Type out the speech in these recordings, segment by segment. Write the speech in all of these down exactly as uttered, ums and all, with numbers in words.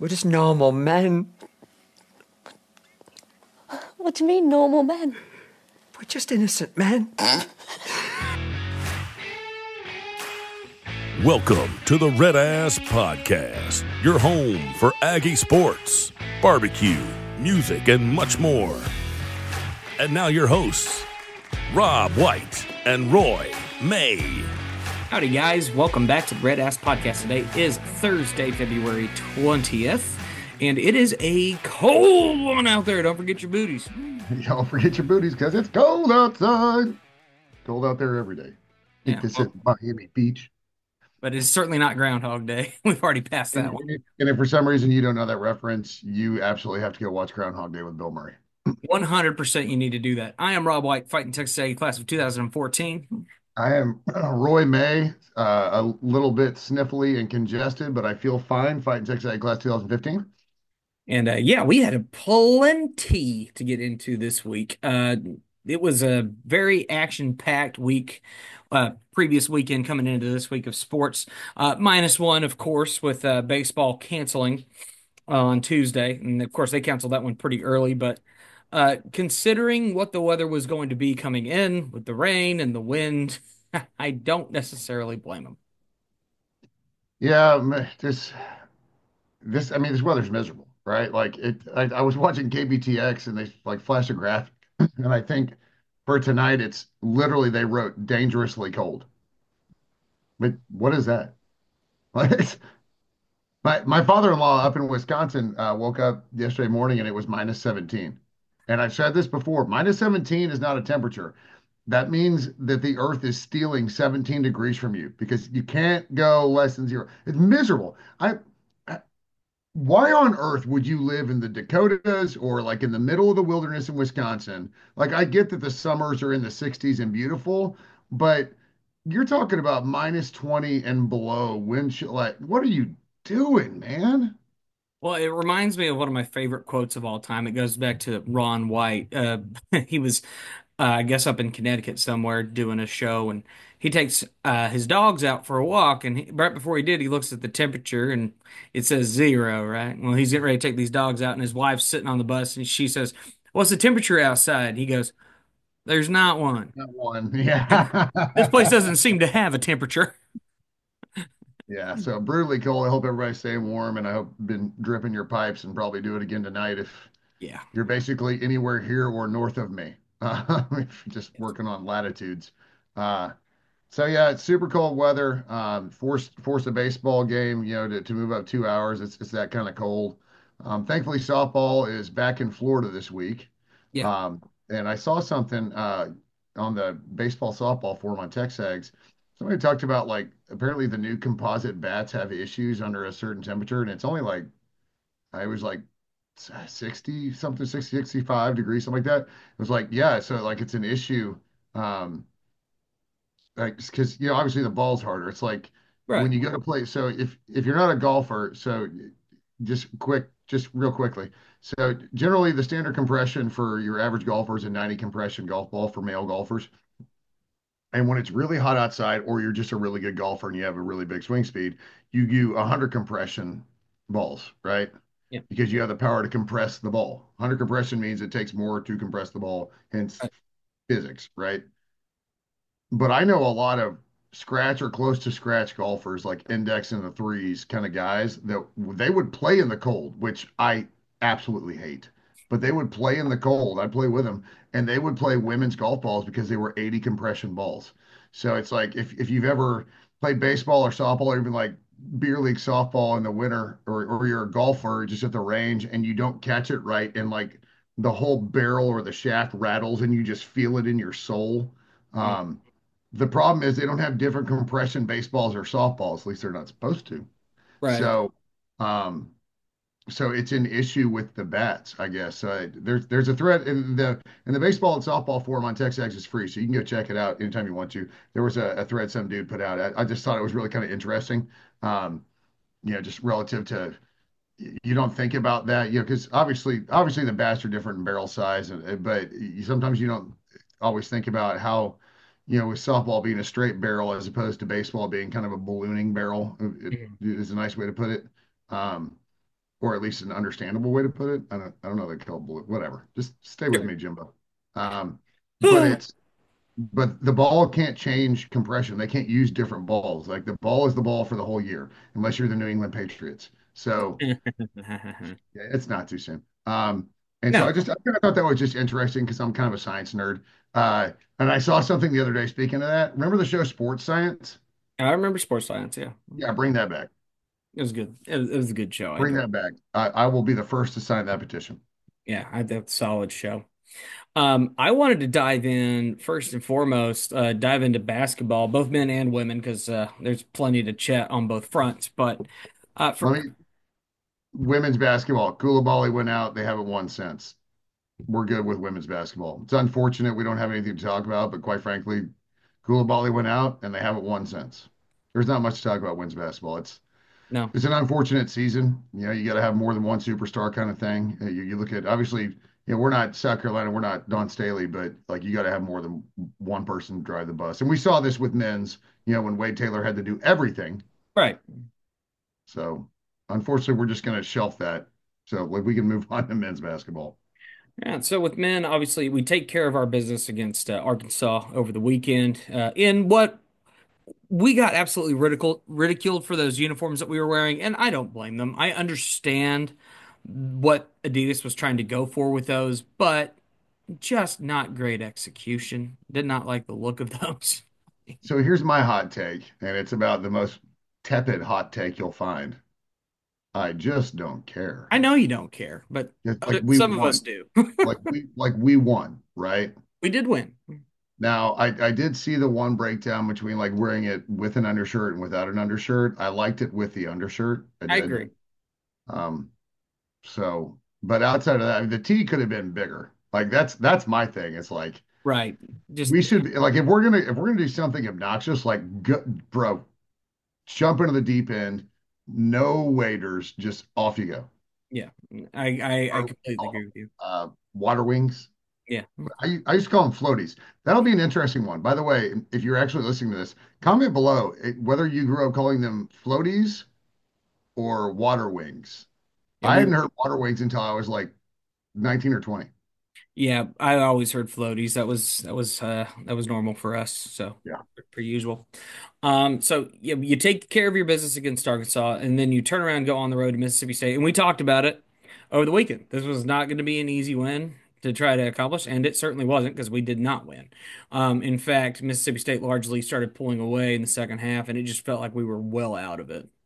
We're just normal men. What do you mean, normal men? We're just innocent men. Welcome to the Red Ass Podcast, your home for Aggie sports, barbecue, music, and much more. And now your hosts, Rob White and Roy May. Howdy, guys. Welcome back to the Red Ass Podcast. Today is Thursday, February twentieth, and it is a cold one out there. Don't forget your booties. Y'all forget your booties because it's cold outside. Cold out there every day. Yeah, Think this well, is Miami Beach. but it's certainly not Groundhog Day. We've already passed that And, one. and, if, and if for some reason you don't know that reference, you absolutely have to go watch Groundhog Day with Bill Murray. one hundred percent you need to do that. I am Rob White, fighting Texas A class of two thousand fourteen. I am Roy May, uh, a little bit sniffly and congested, but I feel fine fighting Texas A class twenty fifteen. And uh, yeah, we had a plenty to get into this week. Uh, it was a very action-packed week, uh, previous weekend coming into this week of sports. Uh, minus one, of course, with uh, baseball canceling on Tuesday. And of course, they canceled that one pretty early. But uh, considering what the weather was going to be coming in with the rain and the wind, I don't necessarily blame them. Yeah, m- this, this, I mean, this weather's miserable, right? Like it, I, I was watching K B T X and they like flashed a graphic, and I think for tonight, it's literally they wrote dangerously cold. But what is that? Like, my my father-in-law up in Wisconsin uh, woke up yesterday morning and it was minus seventeen. And I've said this before, minus seventeen is not a temperature. That means that the earth is stealing seventeen degrees from you because you can't go less than zero. It's miserable. I, I why on earth would you live in the Dakotas or like in the middle of the wilderness in Wisconsin? Like I get that the summers are in the sixties and beautiful, but you're talking about minus twenty and below wind chill. Like, what are you doing, man? Well, it reminds me of one of my favorite quotes of all time. It goes back to Ron White. Uh, he was, uh, I guess, up in Connecticut somewhere doing a show, and he takes uh, his dogs out for a walk. And he, right before he did, he looks at the temperature, and it says zero, right? Well, he's getting ready to take these dogs out, and his wife's sitting on the bus, and she says, "What's the temperature outside?" He goes, "There's not one. Not one. Yeah. This place doesn't seem to have a temperature." Yeah. So brutally cold. I hope everybody's staying warm and I hope you've been dripping your pipes and probably do it again tonight if Yeah. you're basically anywhere here or north of me. Uh, if you're just working on latitudes. Uh, so yeah, it's super cold weather. Um, force force a baseball game, you know, to, to move up two hours. It's it's that kind of cold. Um, thankfully, softball is back in Florida this week. Yeah. Um, and I saw something uh, on the baseball softball forum on TexAgs. Somebody talked about like apparently the new composite bats have issues under a certain temperature, and it's only like I was like sixty something, sixty, sixty-five degrees, something like that. It was like, yeah, so like it's an issue. Um, like because you know obviously the ball's harder. It's like when Right. you go to play. So if if you're not a golfer, so just quick, just real quickly. So generally the standard compression for your average golfer is a ninety compression golf ball for male golfers. And when it's really hot outside, or you're just a really good golfer and you have a really big swing speed, you do one hundred compression balls, right? Yeah. Because you have the power to compress the ball. one hundred compression means it takes more to compress the ball, hence Right. physics, right? But I know a lot of scratch or close to scratch golfers, like index in the threes kind of guys, that they would play in the cold, which I absolutely hate. But they would play in the cold. I'd play with them, and they would play women's golf balls because they were eighty compression balls. So it's like if, if you've ever played baseball or softball or even like beer league softball in the winter, or, or you're a golfer just at the range and you don't catch it right, and like the whole barrel or the shaft rattles and you just feel it in your soul. Mm. Um, the problem is they don't have different compression baseballs or softballs. At least they're not supposed to. Right. So, um, so it's an issue with the bats, I guess. Uh, there's there's a thread in the in the baseball and softball forum on TexAgs is free, so you can go check it out anytime you want to. There was a, a thread some dude put out. I, I just thought it was really kind of interesting. Um, you know, just relative to you don't think about that, you know, because obviously obviously the bats are different in barrel size, and but you, sometimes you don't always think about how, you know, with softball being a straight barrel as opposed to baseball being kind of a ballooning barrel, it Mhm. is a nice way to put it. Um, or at least an understandable way to put it. I don't, I don't know they call it blue, whatever. Just stay with Sure. me, Jimbo. Um, but it's but the ball can't change compression. They can't use different balls. Like the ball is the ball for the whole year, unless you're the New England Patriots. So yeah, it's not too soon. Um, and so I No, just I kind of thought that was just interesting because I'm kind of a science nerd. Uh, and I saw something the other day. Speaking of that, remember the show Sports Science? I remember Sports Science. Yeah, Yeah, bring that back. it was good. It was, it was a good show. I Bring enjoyed that back. I, I will be the first to sign that petition. it. Yeah, I that's a solid show. Um, I wanted to dive in first and foremost, uh, dive into basketball, both men and women, because uh, there's plenty to chat on both fronts. But uh, for Let me women's basketball. Koulibaly went out. They haven't won since. We're good with women's basketball. It's unfortunate we don't have anything to talk about, but quite frankly, Koulibaly went out and they haven't won since. There's not much to talk about women's basketball. It's no, it's an unfortunate season. You know, you got to have more than one superstar kind of thing. Uh, You, you look at obviously, you know, we're not South Carolina, we're not Don Staley, but like you got to have more than one person drive the bus. And we saw this with men's, you know, when Wade Taylor had to do everything. right. So unfortunately, we're just going to shelf that. So like we can move on to men's basketball. Yeah, so with men, obviously, we take care of our business against uh, Arkansas over the weekend uh, in what we got absolutely ridiculed ridiculed for those uniforms that we were wearing, and I don't blame them. I understand what Adidas was trying to go for with those, but just not great execution. Did not like the look of those. So here's my hot take, and it's about the most tepid hot take you'll find. I just don't care. I know you don't care, but It's like we some of us won. do. Like we like we won, right? We did win. Now, I I did see the one breakdown between like wearing it with an undershirt and without an undershirt. I liked it with the undershirt. I I did. agree. Um, so, but outside of that, the T could have been bigger. Like that's that's my thing. It's like Right. Just we should like if we're gonna if we're gonna do something obnoxious, like go, bro, jump into the deep end, no waiters, just off you go. yeah. I I, I Or completely agree with you. uh, water wings. Yeah. I, I used to call them floaties. That'll be an interesting one. By the way, if you're actually listening to this, comment below it, whether you grew up calling them floaties or water wings. Yeah, I we hadn't heard water wings until I was like nineteen or twenty. Yeah, I always heard floaties. That was that was uh that was normal for us. So Yeah. per usual. Um, so yeah, you take care of your business against Arkansas, and then you turn around and go on the road to Mississippi State. And we talked about it over the weekend. This was not going to be an easy win to try to accomplish, and it certainly wasn't because we did not win. Um, in fact, Mississippi State largely started pulling away in the second half, and it just felt like we were well out of it.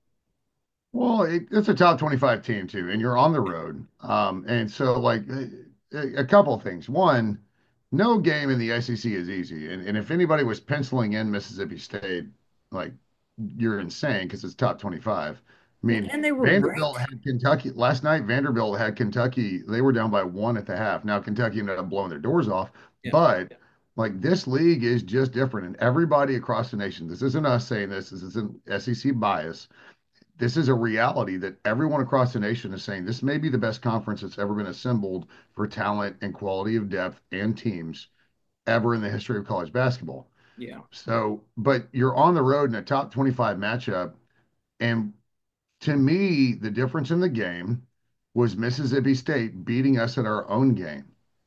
Well, it, it's a top twenty-five team too, and you're on the road. Um, and so like a, a couple of things. One, no game in the S E C is easy. And, and if anybody was penciling in Mississippi State, like you're insane because it's top twenty-five. I Well, mean, and they were Vanderbilt ranked. had Kentucky last night. Vanderbilt had Kentucky. They were down by one at the half. Now Kentucky ended up blowing their doors off, Yeah. but like this league is just different. And everybody across the nation, this isn't us saying this, this isn't S E C bias. This is a reality that everyone across the nation is saying this may be the best conference that's ever been assembled for talent and quality of depth and teams ever in the history of college basketball. Yeah. So, but you're on the road in a top twenty-five matchup. And to me, the difference in the game was Mississippi State beating us at our own game.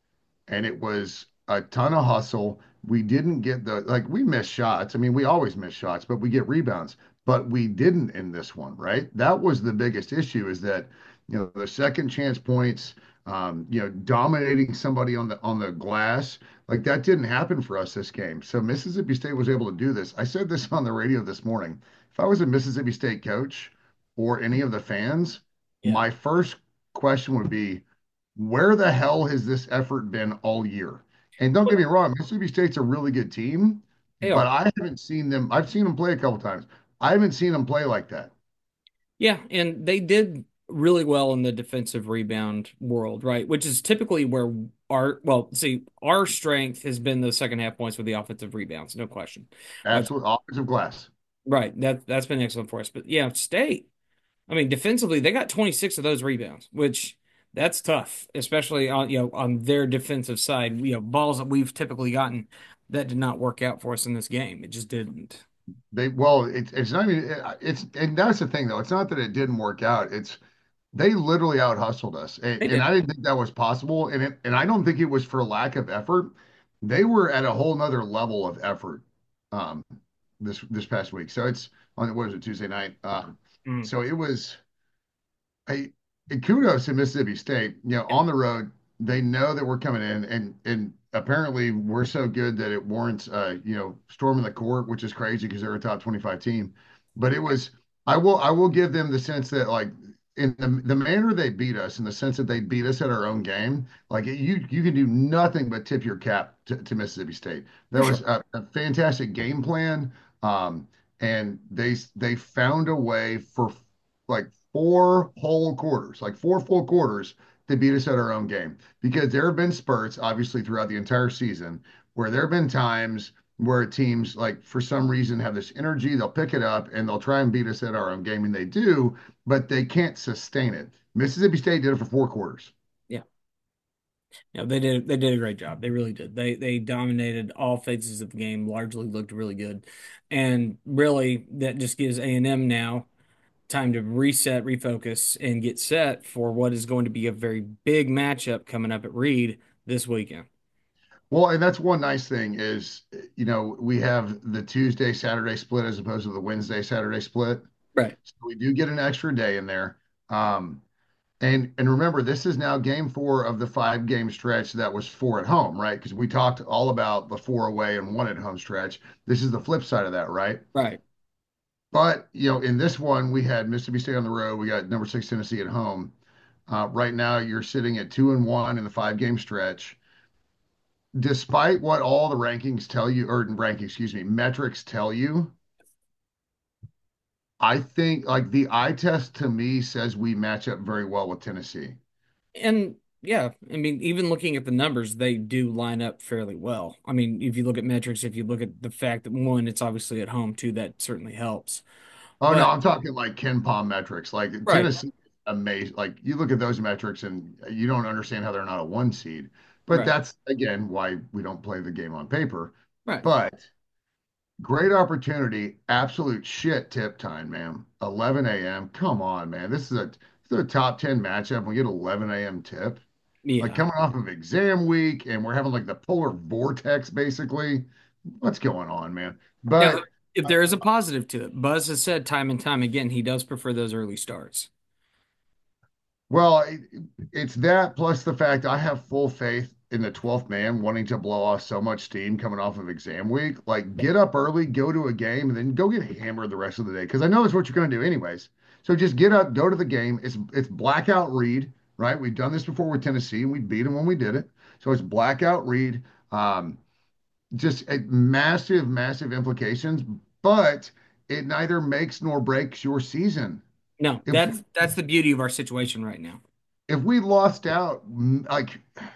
And it was a ton of hustle. We didn't get the like we missed shots. I mean, we always miss shots, but we get rebounds. But we didn't in this one, right? That was the biggest issue is that, you know, the second chance points, um, you know, dominating somebody on the on the glass, like that didn't happen for us this game. So Mississippi State was able to do this. I said this on the radio this morning. If I was a Mississippi State coach or any of the fans, Yeah. my first question would be, where the hell has this effort been all year? And don't get me wrong, Mississippi State's a really good team, They but are. I haven't seen them. I've seen them play a couple times. I haven't seen them play like that. Yeah, and they did really well in the defensive rebound world, right? Which is typically where our, well, see, our strength has been the second half points with the offensive rebounds, no question. Uh, Absolute offensive glass. right, that that's been excellent for us. But yeah, State, I mean, defensively, they got twenty-six of those rebounds, which that's tough, especially on, you know, on their defensive side. You know, balls that we've typically gotten that did not work out for us in this game. It just didn't. They well, it's it's not even it's and that's the thing though. It's not that it didn't work out. It's They literally out hustled us, and, They and did. I didn't think that was possible. And it, and I don't think it was for lack of effort. They were at a whole nother level of effort um, this this past week. So it's on what is it Tuesday night? Uh, Mm, so it was a, a kudos to Mississippi State. You know, yeah, on the road, they know that we're coming in, and and apparently we're so good that it warrants uh you know storming the court, which is crazy because they're a top twenty-five team. But it was I will I will give them the sense that like in the, the manner they beat us, in the sense that they beat us at our own game, like you you can do nothing but tip your cap to, to Mississippi State. for That was sure. a, a fantastic game plan. Um, and they they found a way for like four whole quarters, like four full quarters to beat us at our own game. Because there have been spurts, obviously, throughout the entire season where there have been times where teams, like for some reason, have this energy, they'll pick it up and they'll try and beat us at our own game, and they do, but they can't sustain it. Mississippi State did it for four quarters. Yeah. Yeah, they did they did a great job. They really did. They they dominated all phases of the game, largely looked really good. And really that just gives A and M now time to reset, refocus, and get set for what is going to be a very big matchup coming up at Reed this weekend. Well, and that's one nice thing is, you know, we have the Tuesday, Saturday split as opposed to the Wednesday, Saturday split. Right. So we do get an extra day in there. Um, And and remember, this is now game four of the five game stretch that was four at home, right? Because we talked all about the four away and one at home stretch. This is the flip side of that, right? Right. But you know, in this one, we had Mississippi State on the road. We got number six Tennessee at home. Uh, right now, you're sitting at two and one in the five game stretch. Despite what all the rankings tell you, or ranking, excuse me, metrics tell you, I think like the eye test to me says we match up very well with Tennessee. And yeah, I mean, even looking at the numbers, they do line up fairly well. I mean, if you look at metrics, if you look at the fact that one, it's obviously at home, two, that certainly helps. Oh no, But I'm talking like Ken Palm metrics. Like right, Tennessee, amazing. Like you look at those metrics and you don't understand how they're not a one seed. But right, that's again why we don't play the game on paper. right. But great opportunity, absolute shit tip time, man. eleven a m. Come on, man. This is a this is a top ten matchup. We get eleven a m tip. Like Yeah. coming off of exam week, and we're having like the polar vortex basically. What's going on, man? Now, But if there is a positive to it, Buzz has said time and time again he does prefer those early starts. Well, it, it's that plus the fact I have full faith in the twelfth man wanting to blow off so much steam coming off of exam week. Like, Yeah. get up early, go to a game, and then go get hammered the rest of the day. Because I know that's what you're going to do anyways. So just get up, go to the game. It's it's blackout read, right? We've done this before with Tennessee, and we beat them when we did it. So it's blackout read. Um, just a massive, massive implications, but it neither makes nor breaks your season. No, If that's that's the beauty of our situation right now. if we lost out like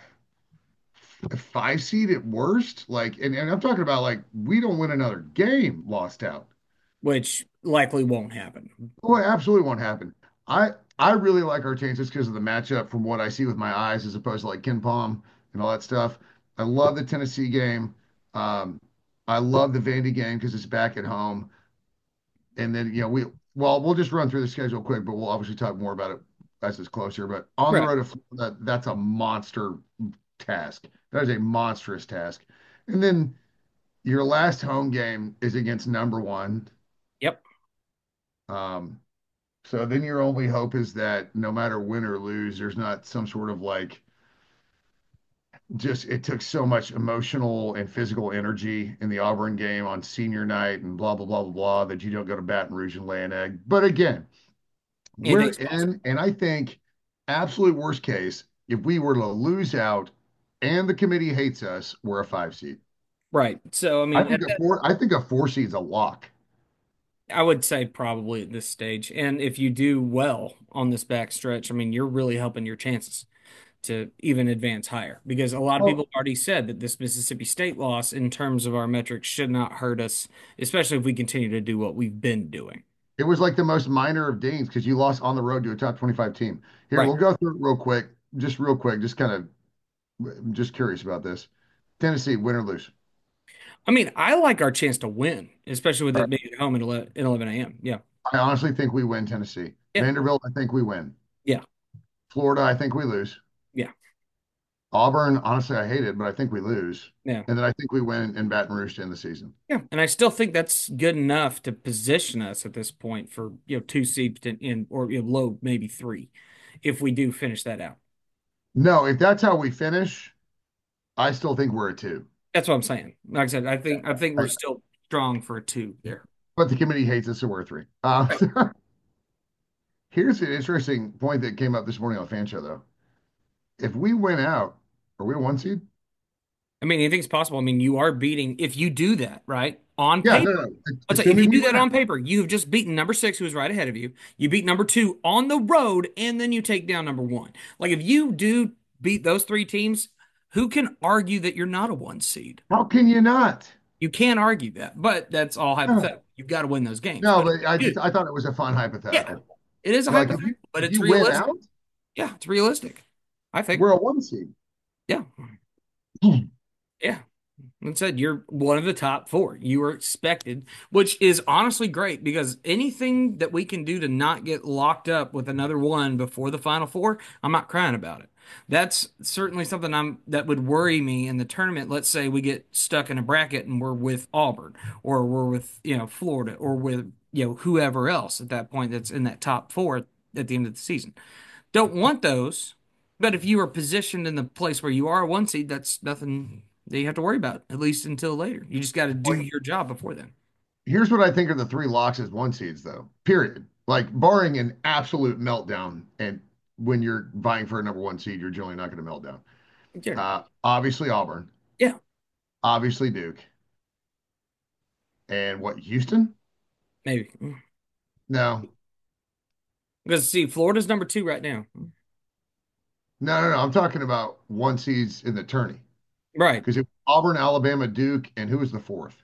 five seed at worst, like, and, and I'm talking about like we don't win another game, lost out. Which likely won't happen. Well, it absolutely won't happen. I I really like our chances because of the matchup from what I see with my eyes, as opposed to like Ken Palm and all that stuff. I love the Tennessee game. Um, I love the Vandy game because it's back at home. And then you know we well we'll just run through the schedule quick, but we'll obviously talk more about it as it's closer. But on the Right. road to Florida, that's a monster task. That is a monstrous task. And then your last home game is against number one. Yep. Um, so then your only hope is that no matter win or lose, there's not some sort of like just it took so much emotional and physical energy in the Auburn game on senior night and blah blah blah blah blah that you don't go to Baton Rouge and lay an egg. But again, we're Anything's possible. in, and I think absolute worst case, if we were to lose out and the committee hates us, we're a five seed. Right. So I I mean, think at a that, four. I think a four seed's a lock. I would say probably at this stage. And if you do well on this back stretch, I mean, you're really helping your chances to even advance higher because a lot of people Well, have already said that this Mississippi State loss, in terms of our metrics, should not hurt us, especially if we continue to do what we've been doing. it was like the most minor of dings because you lost on the road to a top twenty-five team. Here, Right. we'll go through it real quick, just real quick, just kind of just curious about this. Tennessee, win or lose? I mean, I like our chance to win, especially with All it right. being at home at eleven a m. Yeah. I honestly think we win Tennessee. Yeah. Vanderbilt, I think we win. Yeah. Florida, I think we lose. Yeah. Auburn, honestly, I hate it, but I think we lose. Yeah. And then I think we win in Baton Rouge to end the season. Yeah. And I still think that's good enough to position us at this point for, you know, two seeds in, in or you know, low, maybe three, if we do finish that out. No, if that's how we finish, I still think we're a two. That's what I'm saying. Like I said, I think I think we're I- still strong for a two there. but the committee hates us, so we're a three. Uh, Right. here's an interesting point that came up this morning on Fan Show, though. If we win out, are we a one seed? I mean, anything's possible. I mean, you are beating if you do that, right? On Yeah, no, paper. no. I'll say, if you Assuming we do win that on out. paper, you've just beaten number six, who's right ahead of you. You beat number two on the road, and then you take down number one. Like if you do beat those three teams, who can argue that you're not a one seed? How can you not? You can't argue that, but that's all No, hypothetical. You've got to win those games. no, But if but I you just do, I thought it was a fun yeah, hypothetical. it is a Like if you hypothetical, but if it's you win realistic. out, Yeah, it's realistic. I think. we're a one seed. Yeah. Yeah. And said you're one of the top four. You are expected, which is honestly great because anything that we can do to not get locked up with another one before the final four, I'm not crying about it. That's certainly something I'm that would worry me in the tournament. Let's say we get stuck in a bracket and we're with Auburn or we're with, you know, Florida or with, you know, whoever else at that point that's in that top four at the end of the season. Don't want those, but if you are positioned in the place where you are a one seed, that's nothing that you have to worry about, at least until later. You just got to do Like, your job before then. here's what I think are the three locks as one seeds, though. Period. Like barring an absolute meltdown, and when you're vying for a number one seed, you're generally not going to melt down. Yeah. Uh, obviously Auburn, Yeah. obviously Duke, and what Houston? Maybe. No, Because see, Florida's number two right now. no, no, no. I'm talking about one seeds in the tourney Right. because it Auburn, Alabama, Duke, and who was the fourth?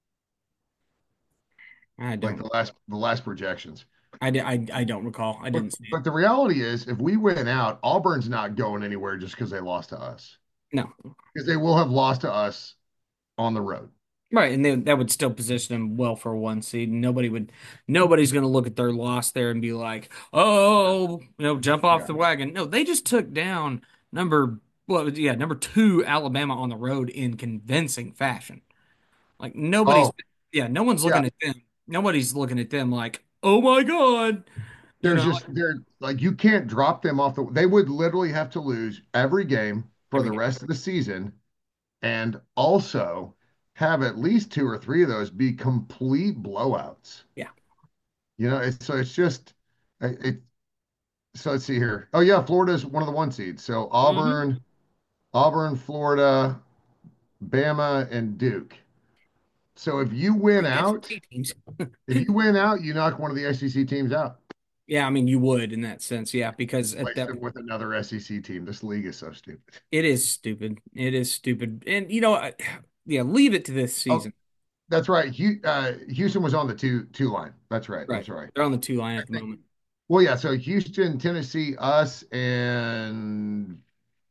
I Like don't. the last the last projections. I, di- I, I don't recall. I But didn't see it. but the reality is, if we win out, Auburn's not going anywhere just because they lost to us. No. Because they will have lost to us on the road. Right, and they, that would still position them well for a one seed. Nobody would, nobody's going to look at their loss there and be like, "Oh, you know, jump off Yeah. the wagon." No, they just took down number, well, yeah, number two Alabama on the road in convincing fashion. Like nobody's, Oh, yeah, no one's yeah. looking at them. Nobody's looking at them like, "Oh my God," you There's know, just they're like you can't drop them off the they would literally have to lose every game for every the game. rest of the season and also have at least two or three of those be complete blowouts. Yeah. You know, it's so it's just it, it so let's see here. Oh yeah, Florida's one of the one seeds. So Hmm. Auburn, Auburn, Florida, Bama, and Duke. So if you win Three out, S E C teams. if you win out, you knock one of the S E C teams out. Yeah, I mean, you would in that sense, yeah, because at Replace that them with another S E C team. This league is so stupid. it is stupid. It is stupid. And you know, I- yeah, leave it to this Oh, season. that's right. Hu- uh, Houston was on the two two line. That's right. Right. That's right. They're on the two line I at the think. moment. Well, yeah. So Houston, Tennessee, us, and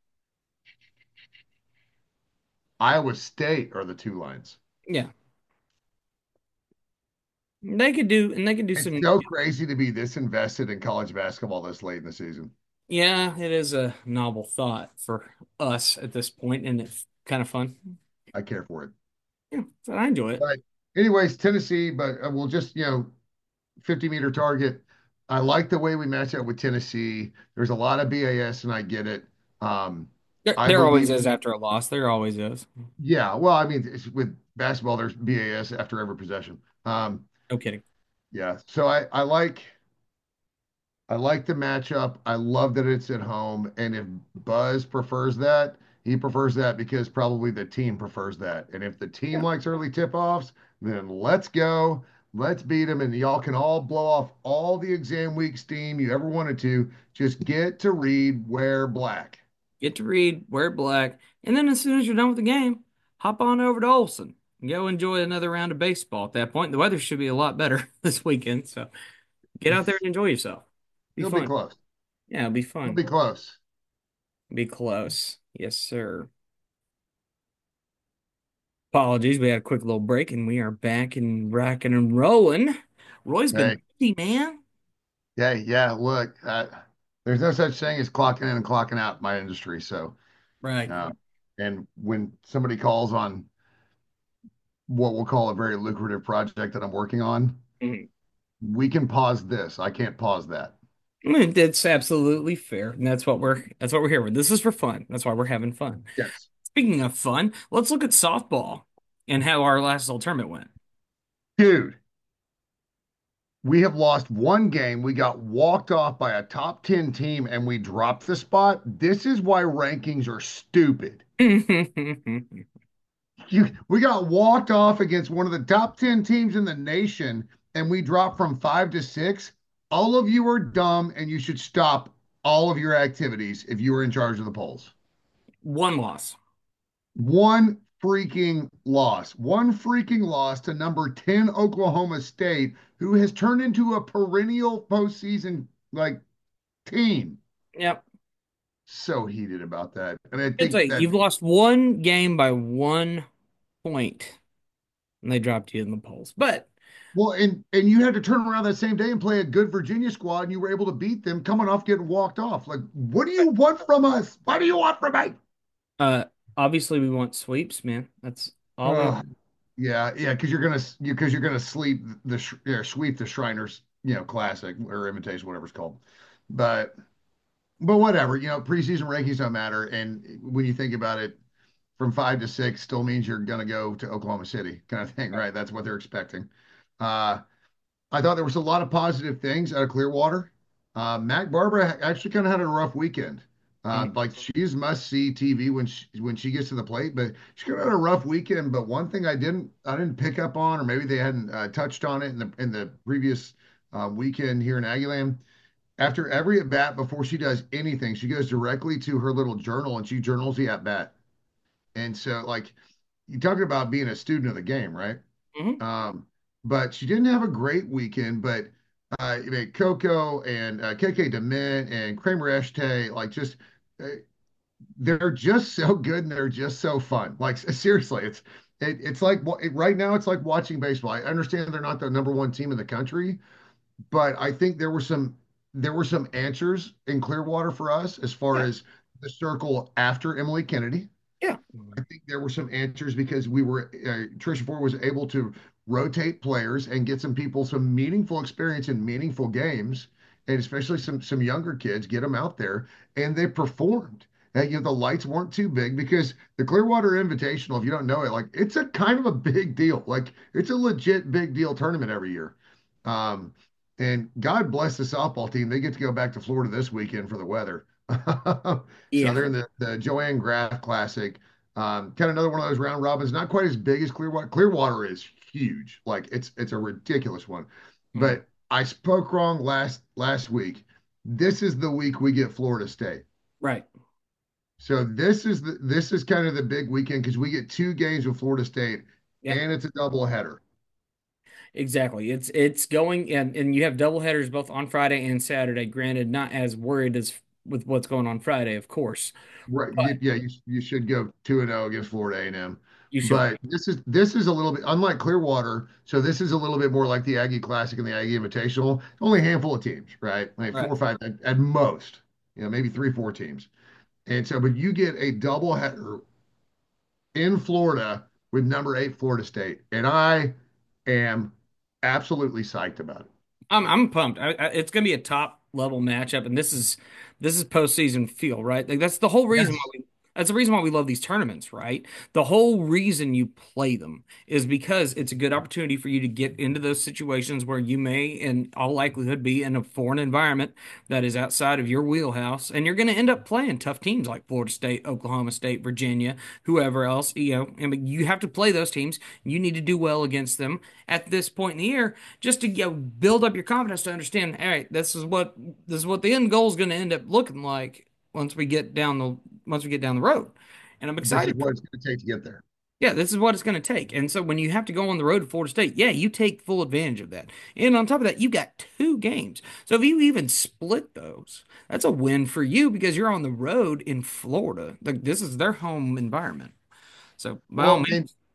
Iowa State are the two lines. Yeah. They could do and they could do It's some so crazy to be this invested in college basketball this late in the season. yeah, it is a novel thought for us at this point, and it's kind of fun. I care for it. Yeah, so I enjoy it. But anyways, Tennessee, but uh, we'll just, you know, fifty meter target. I like the way we match up with Tennessee. There's a lot of B A S, and I get it. Um, There, I there always believe is in, after a loss. There always is. yeah. Well, I mean, it's, with basketball, there's B A S after every possession. Um, No kidding. yeah. So I, I like, I like the matchup. I love that it's at home. And if Buzz prefers that, he prefers that because probably the team prefers that. And if the team Yeah. likes early tip-offs, then let's go. Let's beat them. And y'all can all blow off all the exam week steam you ever wanted to. Just get to read, wear black. Get to read, wear black, and then as soon as you're done with the game, hop on over to Olson and go enjoy another round of baseball. At that point, the weather should be a lot better this weekend, so get out there and enjoy yourself. Be It'll be fun. close. Yeah, it'll be It'll fun. be close. Be close. Yes, sir. Apologies, we had a quick little break and we are back and rocking and rolling. Roy's been Hey, busy, man. yeah, yeah. Look, uh, there's no such thing as clocking in and clocking out in my industry. So, Right. uh, and when somebody calls on what we'll call a very lucrative project that I'm working on, Mhm. we can pause this. I can't pause that. I mean, that's absolutely fair, and that's what we're that's what we're here for. This is for fun. That's why we're having fun. Yes. Speaking of fun, let's look at softball and how our last little tournament went. Dude, we have lost one game. We got walked off by a top ten team and we dropped the spot. This is why rankings are stupid. You, we got walked off against one of the top ten teams in the nation and we dropped from five to six. All of you are dumb and you should stop all of your activities if you are in charge of the polls. One loss. One freaking loss. One freaking loss to number ten Oklahoma State, who has turned into a perennial postseason like team. Yep. So heated about that. And I It's think like that you've lost one game by one point, and they dropped you in the polls. But well, and and you had to turn around that same day and play a good Virginia squad, and you were able to beat them coming off getting walked off. Like, what do you want from us? What do you want from me? uh, obviously, we want sweeps, man. That's all we Uh, want. yeah, yeah, because you're gonna you because you're gonna sleep the sh- yeah, sweep the Shriners, you know, classic or invitation, whatever it's called. But but whatever, you know, preseason rankings don't matter. And when you think about it, from five to six still means you're gonna go to Oklahoma City, kind of thing, right? That's what they're expecting. Uh, I thought there was a lot of positive things out of Clearwater. Uh, Mac Barbara actually kind of had a rough weekend. Uh, Mhm. like she's must see T V when she when she gets to the plate, but she kind of had a rough weekend. But one thing I didn't I didn't pick up on, or maybe they hadn't uh, touched on it in the in the previous uh, weekend here in Aggieland. After every at bat, before she does anything, she goes directly to her little journal and she journals the at bat. And so, like, you talking about being a student of the game, right? Mhm. Um, but she didn't have a great weekend. But uh, I mean, Coco and uh, K K Dement and Kramer Eschte, like, just uh, they're just so good and they're just so fun. Like, seriously, it's it, it's like wa- it, right now it's like watching baseball. I understand they're not the number one team in the country, but I think there were some there were some answers in Clearwater for us as far Yeah. as the circle after Emily Kennedy. Yeah. I think there were some answers because we were uh, Tricia Ford was able to rotate players and get some people some meaningful experience in meaningful games, and especially some some younger kids, get them out there, and they performed. And, you know, the lights weren't too big because the Clearwater Invitational, if you don't know it, like it's a kind of a big deal. Like it's a legit big deal tournament every year. Um, and God bless the softball team. They get to go back to Florida this weekend for the weather. So Yeah. they're in the, the Joanne Graff Classic. Um, kind of another one of those round robins, not quite as big as Clearwater. Clearwater is huge. Like it's it's a ridiculous one. Mhm. But I spoke wrong last last week. This is the week we get Florida State. Right. So this is the this is kind of the big weekend because we get two games with Florida State Yeah. and it's a double header. Exactly. It's it's going and and you have double headers both on Friday and Saturday. Granted, not as worried as with what's going on Friday, of course, Right. but You, yeah, you, you should go two and oh against Florida A and M. you should. But this is this is a little bit unlike Clearwater. So this is a little bit more like the Aggie Classic and the Aggie Invitational. Only a handful of teams, right? Like four Right. or five at, at most. You know, maybe three, four teams. And so, but you get a double header in Florida with number eight Florida State. And I am absolutely psyched about it. I'm I'm pumped. I, I, it's going to be a top level matchup, and this is this is postseason feel, right? Like that's the whole reason why Yes. we that's the reason why we love these tournaments, right? The whole reason you play them is because it's a good opportunity for you to get into those situations where you may, in all likelihood, be in a foreign environment that is outside of your wheelhouse, and you're going to end up playing tough teams like Florida State, Oklahoma State, Virginia, whoever else. You know, I mean, you have to play those teams. You need to do well against them at this point in the year just to you know, build up your confidence to understand, all right, this is what this is what the end goal is going to end up looking like once we get down the once we get down the road. And I'm This is excited for what it's going to take to get there. yeah, this is what it's going to take. And so when you have to go on the road to Florida State, yeah, you take full advantage of that. And on top of that, you got two games. So if you even split those, that's a win for you because you're on the road in Florida. Like this is their home environment. So by all Well, and means.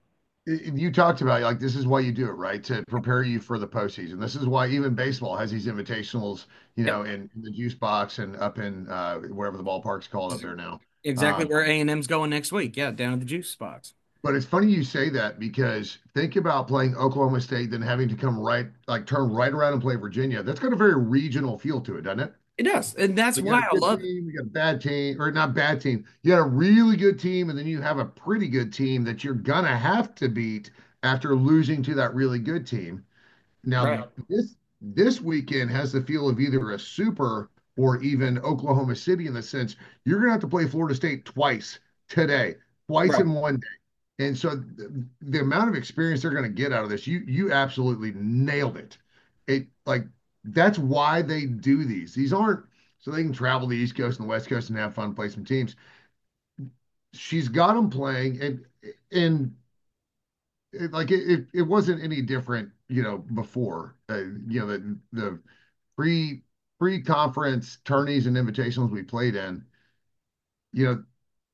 You talked about like this is why you do it, right? To prepare you for the postseason. This is why even baseball has these invitationals, you Yep. know, in, in the juice box and up in uh, wherever the ballpark's called up This is there now. exactly Um, where A and M's going next week. Yeah, down at the juice box. but it's funny you say that because think about playing Oklahoma State, then having to come right, like turn right around and play Virginia. That's got a very regional feel to it, doesn't it? It does, and that's You got why a I good love it. team, you got a bad team, or not bad team. You got a really good team, and then you have a pretty good team that you're gonna have to beat after losing to that really good team. Now, Right, this this weekend has the feel of either a super or even Oklahoma City in the sense you're gonna have to play Florida State twice today, twice right. in one day. And so the, the amount of experience they're going to get out of this, you you absolutely nailed it. It like that's why they do these. These aren't so they can travel the East Coast and the West Coast and have fun, play some teams. She's got them playing, and and it, like it, it it wasn't any different, you know, before. Uh, you know, the the pre pre conference tourneys and invitations we played in. You know,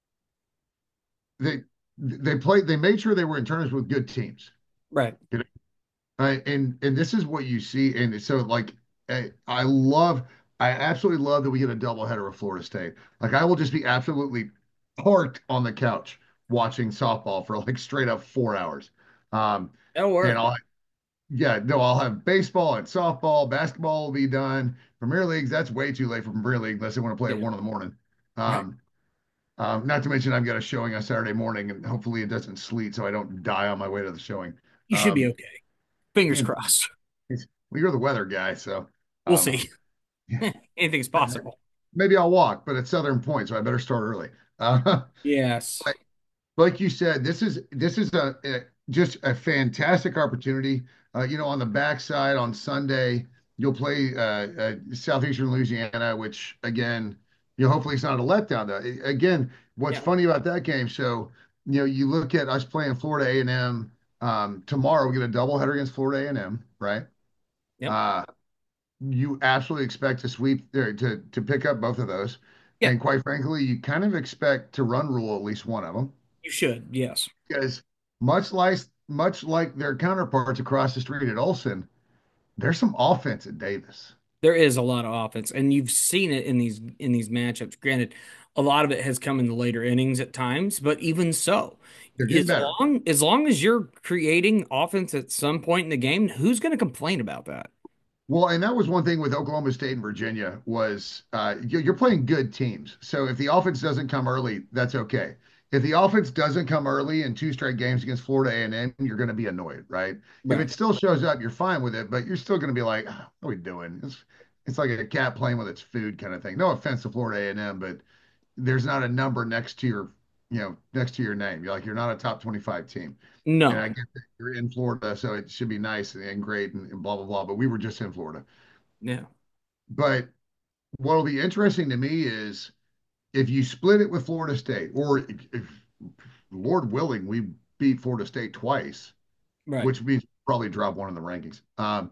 they they played. They made sure they were in tournaments with good teams. Right. Uh, and and this is what you see, and so like I, I love, I absolutely love that we get a doubleheader of Florida State. Like I will just be absolutely parked on the couch watching softball for like straight up four hours. Um, That'll and work. I'll yeah, no, I'll have baseball and softball, basketball will be done. Premier Leagues, that's way too late for Premier League unless they want to play at Yeah. one in the morning. Right. Um, um, not to mention I've got a showing on Saturday morning, and hopefully it doesn't sleet so I don't die on my way to the showing. You should be Um, okay. Fingers and crossed. It's, well, you're the weather guy, so We'll um, see. Anything's possible. maybe I'll walk, but it's Southern Point, so I better start early. Uh, Yes. like you said, this is this is a, a just a fantastic opportunity. Uh, you know, on the backside on Sunday, you'll play uh, uh, Southeastern Louisiana, which again, you know, hopefully it's not a letdown. Though. Again, what's Yeah. funny about that game? So, you know, you look at us playing Florida A and M um, tomorrow. We get a doubleheader against Florida A and M, right? Yep. Uh, you absolutely expect to sweep or to to pick up both of those. Yeah. And quite frankly, you kind of expect to run rule at least one of them You should. Yes. because much like much like their counterparts across the street at Olson, there's some offense at Davis. There is a lot of offense, and you've seen it in these in these matchups. Granted, a lot of it has come in the later innings at times, but even so, They're getting as better. long as long as you're creating offense at some point in the game, who's going to complain about that? Well, and that was one thing with Oklahoma State and Virginia was uh, you- you're playing good teams. So if the offense doesn't come early, that's okay. If the offense doesn't come early in two straight games against Florida A and M, you're going to be annoyed, right? If Right. it still shows up, you're fine with it, but you're still going to be like, "Ah, what are we doing? It's it's like a cat playing with its food kind of thing. No offense to Florida A and M, but there's not a number next to your, you know, next to your name. You're like you're not a top twenty-five team. And I No. get that you're in Florida, so it should be nice and great and, and blah blah blah. But we were just in Florida. Yeah. But what'll be interesting to me is if you split it with Florida State, or if, Lord willing, we beat Florida State twice, Right. which means probably drop one in the rankings. Um,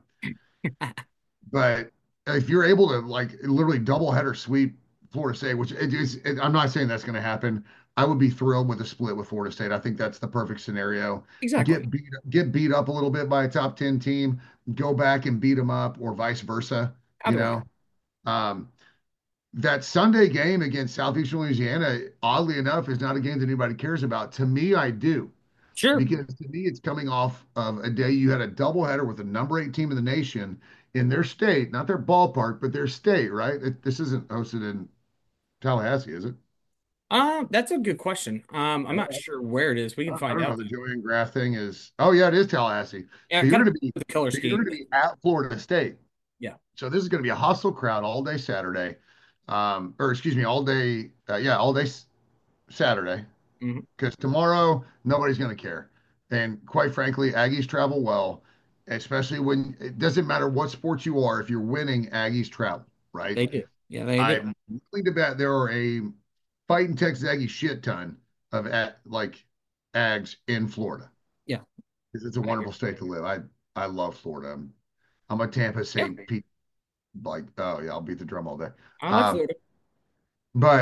but if you're able to like literally double header sweep Florida State, which it is, it, I'm not saying that's going to happen. I would be thrilled with a split with Florida State. I think that's the perfect scenario. Exactly. Get beat get beat up a little bit by a top ten team, go back and beat them up, or vice versa. You Either way. know, um, that Sunday game against Southeastern Louisiana, oddly enough, is not a game that anybody cares about. To me, I do. Sure. Because to me, it's coming off of a day you had a doubleheader with the number eight team in the nation in their state, not their ballpark, but their state, right? It, this isn't hosted in Tallahassee, is it? Um, that's a good question. Um, I'm not I sure where it is. We can I find don't know. out The though. Joanne Graph thing is, oh yeah, it is Tallahassee. Yeah, So you're kind of going to be, the color so you're scheme. going to be at Florida State. Yeah. So this is going to be a hostile crowd all day Saturday, um, or excuse me, all day, uh, yeah, all day s- Saturday. Hmm. Because tomorrow nobody's going to care. And quite frankly, Aggies travel well, especially when it doesn't matter what sport you are. If you're winning, Aggies travel, right? They do. Yeah, they do. I'm willing to bet there are a fighting Texas Aggie shit ton of at, like Ags in Florida Yeah. because it's a I agree. wonderful state to live. I I love Florida. I'm, I'm a Tampa Yeah. Saint Pete like oh yeah, I'll beat the drum all day. I like Um, Florida. but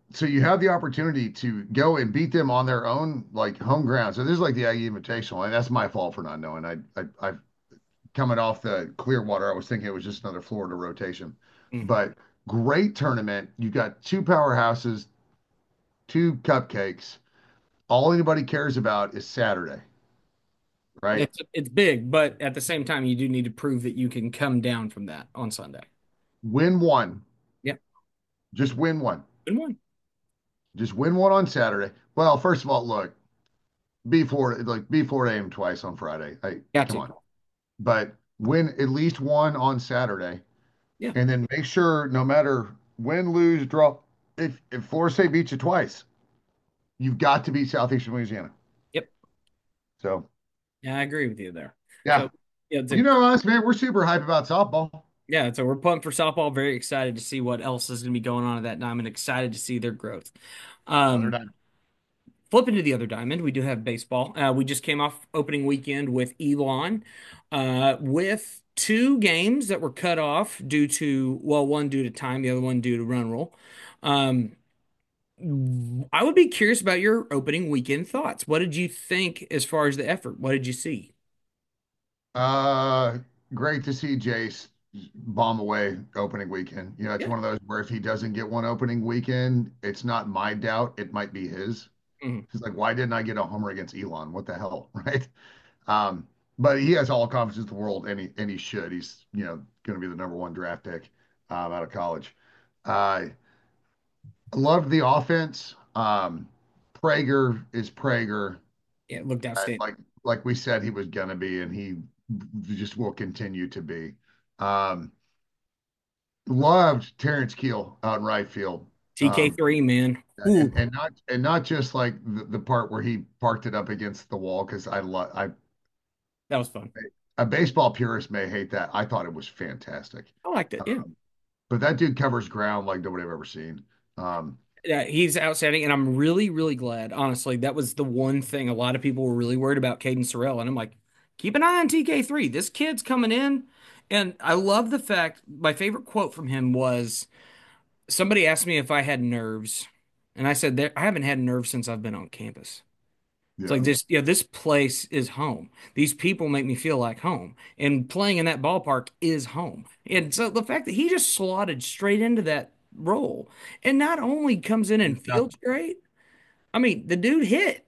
so you have the opportunity to go and beat them on their own like home ground. So this is like the Aggie Invitational, and that's my fault for not knowing. I, I I've coming off the Clearwater, I was thinking it was just another Florida rotation, Mhm. but great tournament. You got two powerhouses, two cupcakes. All anybody cares about is Saturday, right? It's it's big, but at the same time, you do need to prove that you can come down from that on Sunday. Win one, Yeah, just win one, good one. just win one on Saturday. Well, first of all, look, be Florida, like be Florida A M twice on Friday. I Got come to. on, but win at least one on Saturday, Yeah. and then make sure no matter win, lose, draw, if if Florida State beats you twice, you've got to beat Southeastern Louisiana. Yep. So Yeah, I agree with you there. yeah, So yeah, it's you a know us, man. We're super hype about softball. yeah, so we're pumped for softball. Very excited to see what else is going to be going on at that diamond. Excited to see their growth. Other Um, than Flipping to the other diamond, we do have baseball. Uh, we just came off opening weekend with Elon, uh, with two games that were cut off due to, well, one due to time, the other one due to run rule. Um, I would be curious about your opening weekend thoughts. What did you think as far as the effort? What did you see? uh, great to see Jace bomb away opening weekend. You know, it's Yeah. one of those where if he doesn't get one opening weekend, it's not my doubt. It might be his. Mhm. He's like, why didn't I get a homer against Elon? What the hell, right? Um, but he has all confidence in the world, and he and he should. He's you know going to be the number one draft pick um, out of college. Uh, loved the offense. Um, Prager is Prager. Yeah, it looked Uh, outstanding. like like we said he was gonna be, and he just will continue to be. Um, loved Terrence Keel out in right field. Um, T K three, man. Ooh, and and not and not just like the, the part where he parked it up against the wall because I love I that was fun. a baseball purist may hate that. I thought it was fantastic. I liked it. Yeah. Um, but that dude covers ground like nobody I've ever seen. Um, Yeah, he's outstanding, and I'm really, really glad. Honestly, that was the one thing a lot of people were really worried about Caden Sorrell, and I'm like, keep an eye on T K three. This kid's coming in, and I love the fact. My favorite quote from him was somebody asked me if I had nerves, and I said that I haven't had nerves since I've been on campus. It's like yeah. this, yeah, this place is home. These people make me feel like home. And playing in that ballpark is home. And so the fact that he just slotted straight into that role and not only comes in and Yeah. feels great, I mean, the dude hit.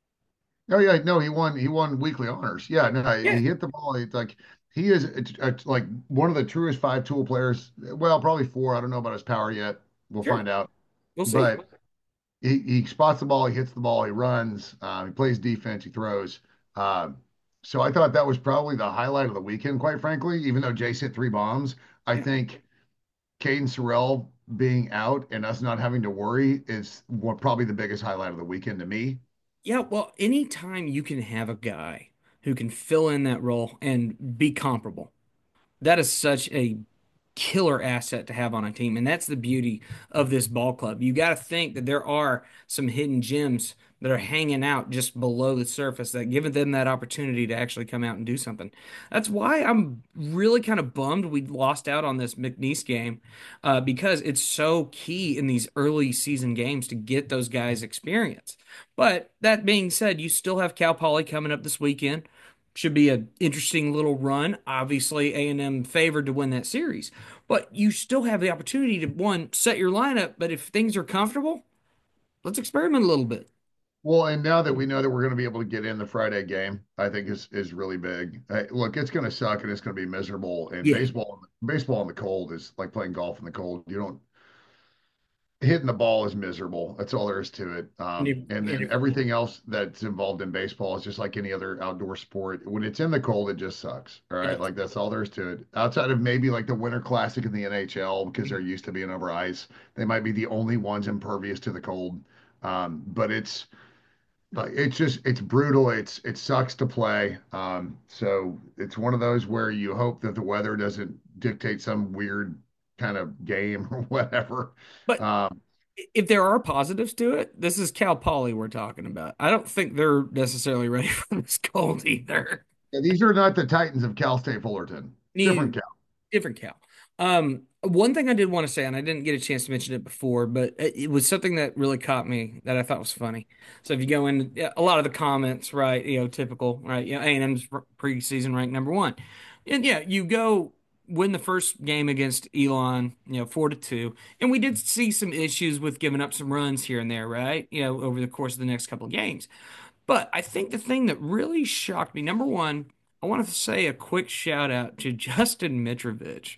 Oh yeah, no, he won. He won weekly honors. Yeah, no, Yeah, he hit the ball. It's like he is a, a, like one of the truest five tool players. Well, probably four. I don't know about his power yet. We'll sure. find out. We'll see. But he, he spots the ball, he hits the ball, he runs, uh, he plays defense, he throws. Um, so I thought that was probably the highlight of the weekend, quite frankly. Even though Jace hit three bombs, I Yeah. think Caden Sorrell being out and us not having to worry is what probably the biggest highlight of the weekend to me. Yeah, well, anytime you can have a guy who can fill in that role and be comparable, that is such a killer asset to have on a team. And that's the beauty of this ball club. You got to think that there are some hidden gems that are hanging out just below the surface that give them that opportunity to actually come out and do something. That's why I'm really kind of bummed we lost out on this McNeese game, uh, because it's so key in these early season games to get those guys experience. But that being said, you still have Cal Poly coming up this weekend. Should be an interesting little run. Obviously, A and M favored to win that series, but you still have the opportunity to one set your lineup. But if things are comfortable, let's experiment a little bit. Well, and now that we know that we're going to be able to get in the Friday game, I think is is really big. Hey, look, it's going to suck and it's going to be miserable. And Yeah, baseball, baseball in the cold is like playing golf in the cold. You don't hitting the ball is miserable. That's all there is to it. and if, Um, and and then if everything else that's involved in baseball is just like any other outdoor sport. When it's in the cold, it just sucks. All it right. does. Like that's all there is to it. Outside of maybe like the Winter Classic in the N H L, because they're used to being over ice, they might be the only ones impervious to the cold. Um, but it's like it's just it's brutal. It's it sucks to play. Um, so it's one of those where you hope that the weather doesn't dictate some weird kind of game or whatever. But Um, if there are positives to it, this is Cal Poly we're talking about. I don't think they're necessarily ready for this cold either. Yeah, these are not the Titans of Cal State Fullerton. New Different Cal. different Cal. Um, One thing I did want to say, and I didn't get a chance to mention it before, but it, it was something that really caught me that I thought was funny. So if you go in, yeah, a lot of the comments, right, you know, typical, right, you know, A and M's preseason ranked number one, and yeah, you go win the first game against Elon, you know, four to two, and we did see some issues with giving up some runs here and there, right, you know, over the course of the next couple of games. But I think the thing that really shocked me, number one, I want to say a quick shout out to Justin Mitrovic.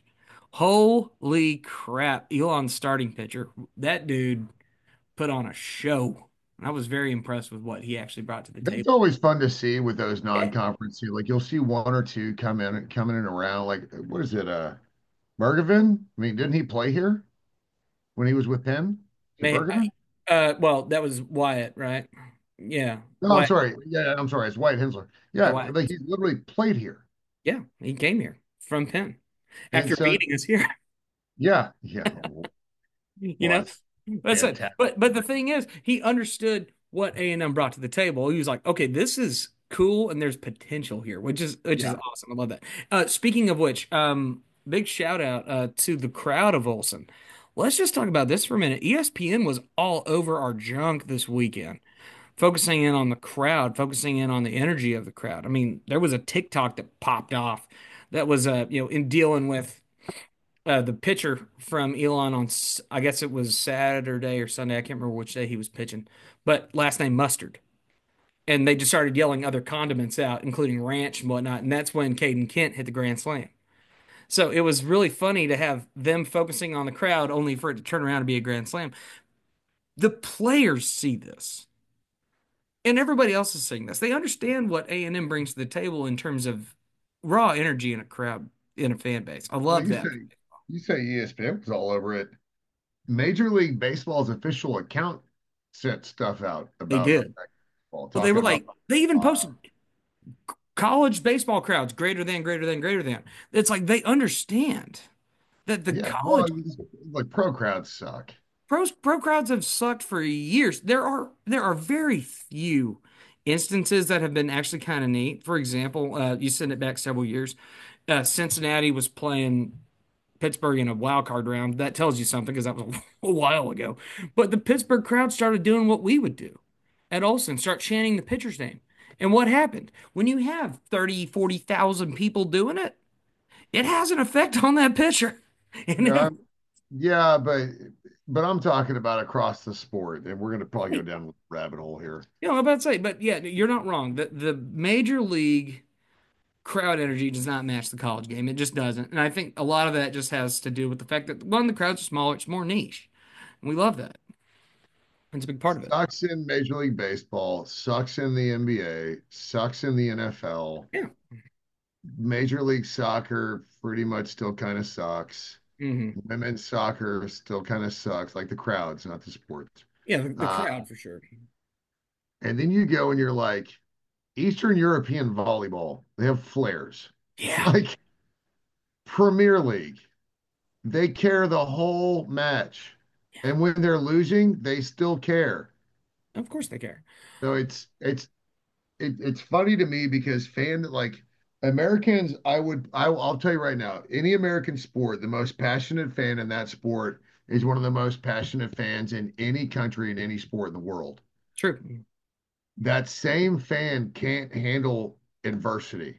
Holy crap, Elon's starting pitcher. That dude put on a show. I was very impressed with what he actually brought to the That's table. always fun to see with those Yeah. non-conference too. Like you'll see one or two come in coming in around. Like what is it? Uh, Bergevin? I mean, didn't he play here when he was with Penn? Is it Man, I, Bergevin? uh, well, that was Wyatt, right? Yeah, No, I'm Wyatt. sorry. Yeah, I'm sorry. It's White Hensler. Yeah, Yeah, Wyatt. like he literally played here. Yeah, he came here from Penn And after so beating us here. yeah, yeah, You know, was that's it. fantastic. But but the thing is, he understood what A and M brought to the table. He was like, okay, this is cool, and there's potential here, which is which is Yeah. awesome. I love that. Uh, speaking of which, um, big shout out uh, to the crowd of Olson. Let's just talk about this for a minute. E S P N was all over our junk this weekend, focusing in on the crowd, focusing in on the energy of the crowd. I mean, there was a TikTok that popped off that was uh, you know, in dealing with uh, the pitcher from Elon on, s- I guess it was Saturday or Sunday. I can't remember which day he was pitching, but last name Mustard. And they just started yelling other condiments out, including ranch and whatnot. And that's when Caden Kent hit the grand slam. So it was really funny to have them focusing on the crowd only for it to turn around and be a grand slam. The players see this, and everybody else is seeing this. They understand what A and M brings to the table in terms of raw energy in a crowd, in a fan base. I Well, love you that. say you say E S P N was all over it. Major League Baseball's official account sent stuff out They about did. baseball, Well, they talking were about like, they even uh, posted college baseball crowds greater than, greater than, greater than. It's like they understand that the yeah, well, college it's- like pro crowds suck. pros pro crowds have sucked for years. There are there are very few instances that have been actually kind of neat. For example, uh, you send it back several years. Uh, Cincinnati was playing Pittsburgh in a wild card round. That tells you something because that was a while ago. But the Pittsburgh crowd started doing what we would do at Olsen, start chanting the pitcher's name. And what happened? When you have thirty, forty thousand people doing it, it has an effect on that pitcher. And Yeah, it, I'm- yeah, but but I'm talking about across the sport, and we're going to probably go down the rabbit hole here. you know, I'm about to say, but yeah, you're not wrong. The the major league crowd energy does not match the college game. It just doesn't. And I think a lot of that just has to do with the fact that one, the crowds are smaller, it's more niche. And we love that. It's a big part of it. Sucks in Major League Baseball, sucks in the N B A, sucks in the N F L. Yeah. Major League Soccer pretty much still kind of sucks. Hmm. Women's soccer still kind of sucks, like the crowds, not the sports. Yeah, the, the Uh, crowd for sure. and then you go and you're like, Eastern European volleyball, they have flares. Yeah, Like Premier League, they care the whole match. And when they're losing, they still care. of course they care. So it's it's it, it's funny to me because fan like Americans, I would I, I'll tell you right now, any American sport, the most passionate fan in that sport is one of the most passionate fans in any country in any sport in the world. True. That same fan can't handle adversity.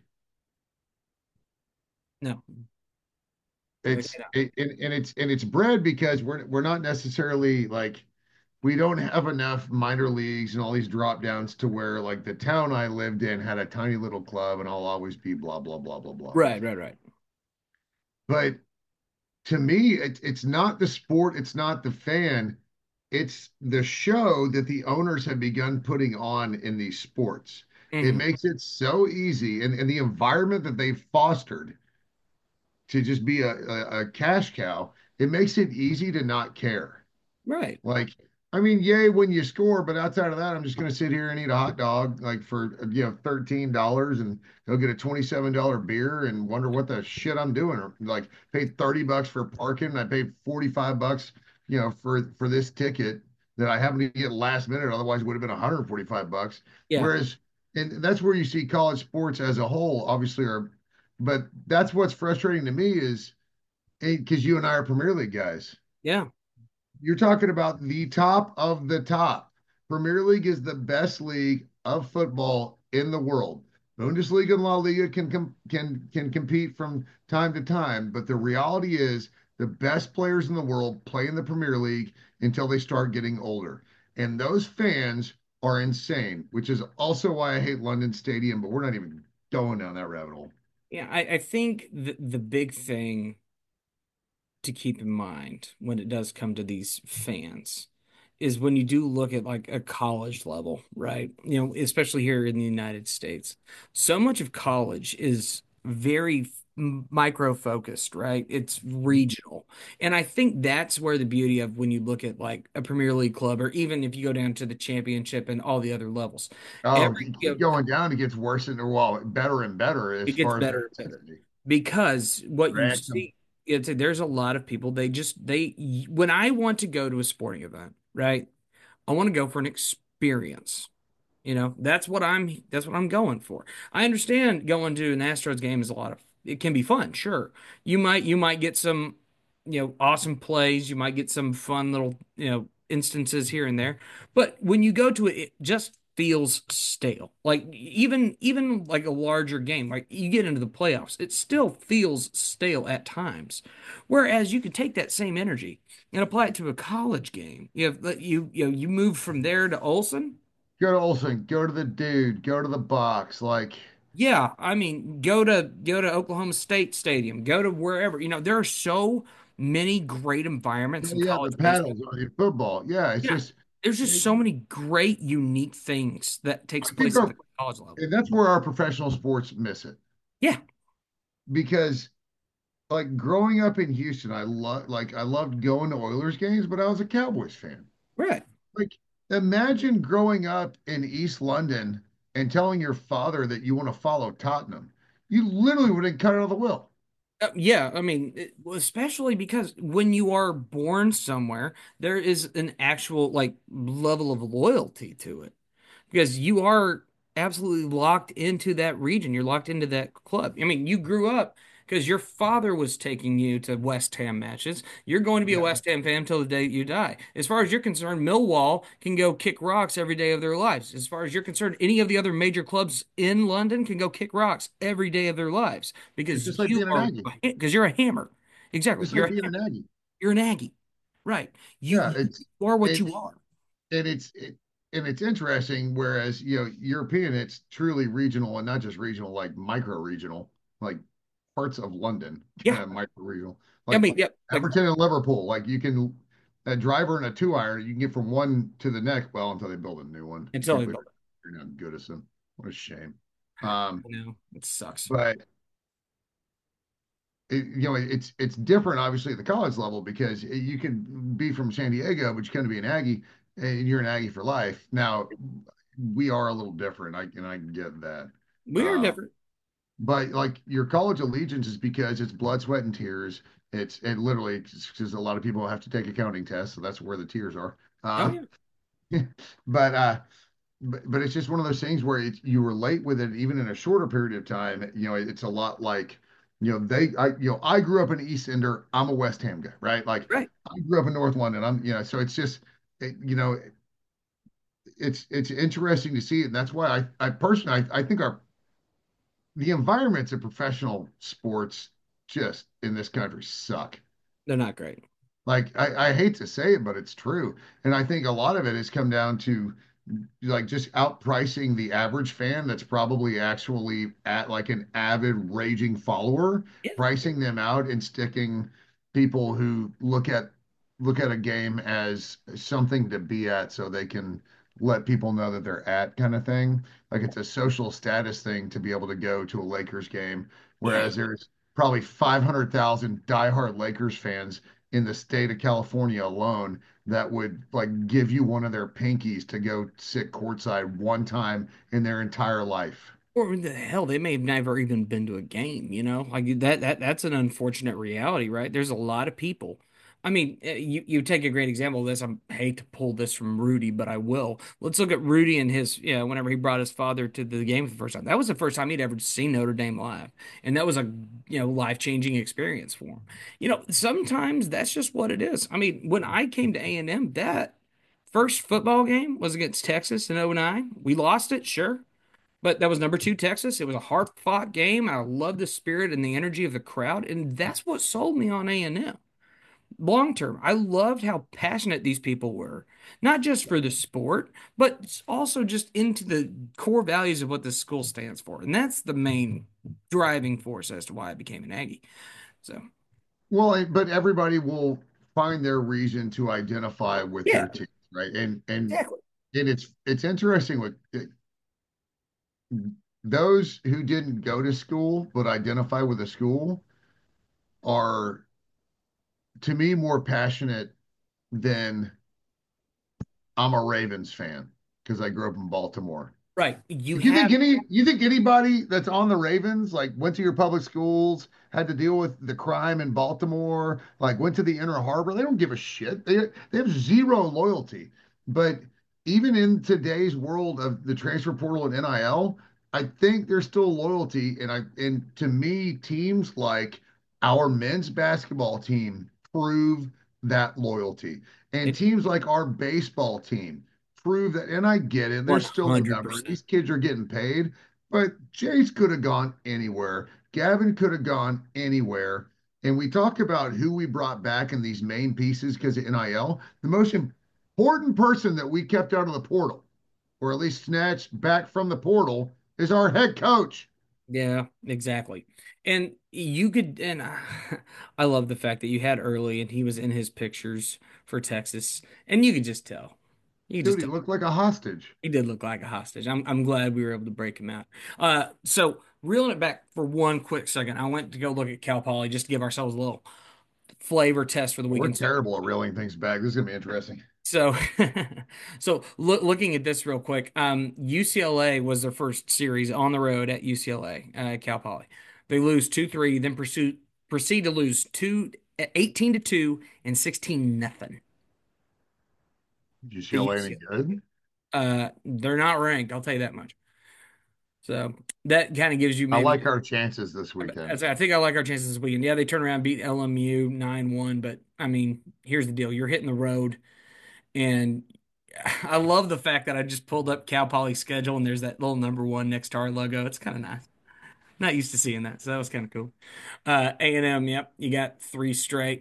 No, no, they It's cannot. it, and, and it's and it's bred because we're we're not necessarily like we don't have enough minor leagues and all these drop downs to where like the town I lived in had a tiny little club and I'll always be blah blah blah blah blah. Right, right, right. But to me, it, it's not the sport, it's not the fan, it's the show that the owners have begun putting on in these sports. It Hmm. makes it so easy, and, and the environment that they've fostered to just be a, a, a cash cow, it makes it easy to not care. Right. Like, I mean, yay when you score, but outside of that, I'm just going to sit here and eat a hot dog like for you know thirteen dollars and go get a twenty-seven dollar beer and wonder what the shit I'm doing. Or like paid thirty bucks for parking and I paid forty-five bucks, you know, for for this ticket that I happened to get last minute. Otherwise, it would have been one hundred forty-five bucks. Yeah. Whereas, and that's where you see college sports as a whole, obviously, are, but that's what's frustrating to me is because you and I are Premier League guys. Yeah. You're talking about the top of the top. Premier League is the best league of football in the world. Bundesliga and La Liga can com- can can compete from time to time, but the reality is the best players in the world play in the Premier League until they start getting older. And those fans are insane, which is also why I hate London Stadium, but we're not even going down that rabbit hole. Yeah, I, I think the the big thing to keep in mind when it does come to these fans is when you do look at like a college level, right? You know, especially here in the United States, so much of college is very micro focused, right? It's regional. And I think that's where the beauty of when you look at like a Premier League club, or even if you go down to the championship and all the other levels, Oh, every, keep you keep know, going down. It gets worse and well, better and better as it gets far as the better and better intensity. because what you Wrexham. see, it's there's a lot of people they just they when I want to go to a sporting event, right? I want to go for an experience. You know, that's what I'm that's what I'm going for. I understand going to an Astros game is a lot of it can be fun, sure. You might you might get some, you know, awesome plays, you might get some fun little, you know, instances here and there. But when you go to it, it just feels stale. Like even even like a larger game, like you get into the playoffs, it still feels stale at times. Whereas you could take that same energy and apply it to a college game. You have you you know, you move from there to Olson. Go to Olsen, go to the dude, go to the box. Like, Yeah, I mean, go to go to Oklahoma State Stadium, go to wherever. You know, there are so many great environments yeah, in yeah, the college baseball. paddles on your football. Yeah, it's Yeah, just, there's just I so many great, unique things that takes think place at our, the college level. and that's where our professional sports miss it. Yeah, Because, like, growing up in Houston, I love, like, I loved going to Oilers games, but I was a Cowboys fan. right. Like, imagine growing up in East London and telling your father that you want to follow Tottenham. You literally would have cut out of the will. Uh, yeah, I mean, it- well, especially because when you are born somewhere, there is an actual like level of loyalty to it. Because you are absolutely locked into that region. You're locked into that club. I mean, you grew up because your father was taking you to West Ham matches. You're going to be a Yeah, West Ham fan till the day you die. As far as you're concerned, Millwall can go kick rocks every day of their lives. As far as you're concerned, any of the other major clubs in London can go kick rocks every day of their lives it's just because like you being an are Aggie. because you're a hammer. Exactly. Just You're like a being an hammer. Aggie. You're an Aggie. Right. You Yeah, you it's are what it you are. and it's it, and it's interesting. Whereas you know European, it's truly regional and not just regional, like micro regional, like parts of London, Yeah. kind of micro regional, I like mean, yeah, like Everton and Liverpool. Like you can a driver and a two iron, you can get from one to the next. Well, until they build a new one. until Thankfully, they're not Goodison. What a shame. Um, you know, it sucks. but it, you know, it's it's different, obviously, at the college level because you can be from San Diego, but you kind of be an Aggie, and you're an Aggie for life. Now, we are a little different, I and I get that. We are Uh, different. but like your college allegiance is because it's blood, sweat, and tears. It's and literally because a lot of people have to take accounting tests, so that's where the tears are. Oh Uh, yeah, but uh, but, but it's just one of those things where it's, you relate with it even in a shorter period of time. You know, it's a lot like, you know, they, I, you know, I grew up in East Ender. I'm a West Ham guy, right? Like right. I grew up in North London. I'm, you know, so it's just, it, you know, it's it's interesting to see it, and that's why I, I personally, I, I think our the environments of professional sports just in this country suck. They're not great. Like I, I hate to say it, but it's true. And I think a lot of it has come down to like just outpricing the average fan that's probably actually at like an avid raging follower, Yeah. pricing them out and sticking people who look at look at a game as something to be at so they can let people know that they're at kind of thing. Like it's a social status thing to be able to go to a Lakers game, Yeah. whereas there's probably five hundred thousand diehard Lakers fans in the state of California alone that would like give you one of their pinkies to go sit courtside one time in their entire life. Or the hell, they may have never even been to a game, you know? Like that that that's an unfortunate reality, right? There's a lot of people I mean, eh, you you take a great example of this. I hate to pull this from Rudy, but I will. Let's look at Rudy and his, you know, whenever he brought his father to the game for the first time. That was the first time he'd ever seen Notre Dame live, and that was a, you know, life-changing experience for him. You know, sometimes that's just what it is. I mean, when I came to A and M, that first football game was against Texas in 'oh nine. We lost it, sure. But that was number two Texas. It was a hard-fought game. I loved the spirit and the energy of the crowd, and that's what sold me on A and M long term. I loved how passionate these people were, not just for the sport, but also just into the core values of what the school stands for. And that's the main driving force as to why I became an Aggie. So, Well, but everybody will find their reason to identify with their yeah, team, right? And and exactly. and it's it's interesting with those who didn't go to school but identify with a school are, to me, more passionate than I'm a Ravens fan because I grew up in Baltimore. Right. You You think have, any you think anybody that's on the Ravens like went to your public schools, had to deal with the crime in Baltimore, like went to the Inner Harbor? They don't give a shit. They they have zero loyalty. But even in today's world of the transfer portal and N I L, I think there's still loyalty. And I and to me, teams like our men's basketball team prove that loyalty. And it teams like our baseball team prove that. And I get it. There's still a number. one hundred percent. These kids are getting paid, but Chase could have gone anywhere. Gavin could have gone anywhere. And we talk about who we brought back in these main pieces because of N I L. The most important person that we kept out of the portal, or at least snatched back from the portal, is our head coach. Yeah, exactly. And you could, and I, I love the fact that you had early and he was in his pictures for Texas, and you could just tell. You could just Dude, he tell. looked like a hostage. He did look like a hostage. I'm I'm glad we were able to break him out. Uh, so reeling it back for one quick second, I went to go look at Cal Poly just to give ourselves a little flavor test for the We're weekend. So terrible at reeling things back. This is gonna be interesting. so so look, looking at this real quick, um, U C L A was their first series on the road at U C L A, uh, Cal Poly. They lose two three, then pursue proceed to lose two eighteen to two and sixteen nothing. Did you To see any U C L A. good? Uh, they're not ranked, I'll tell you that much. So that kind of gives you I maybe. like our chances this I weekend. I think I like our chances this weekend. Yeah, they turn around and beat L M U nine one, but I mean, here's the deal. You're hitting the road, and I love the fact that I just pulled up Cal Poly's schedule and there's that little number one next to our logo. It's kind of nice. Not used to seeing that, so that was kind of cool. Uh, A and M, yep, you got three straight.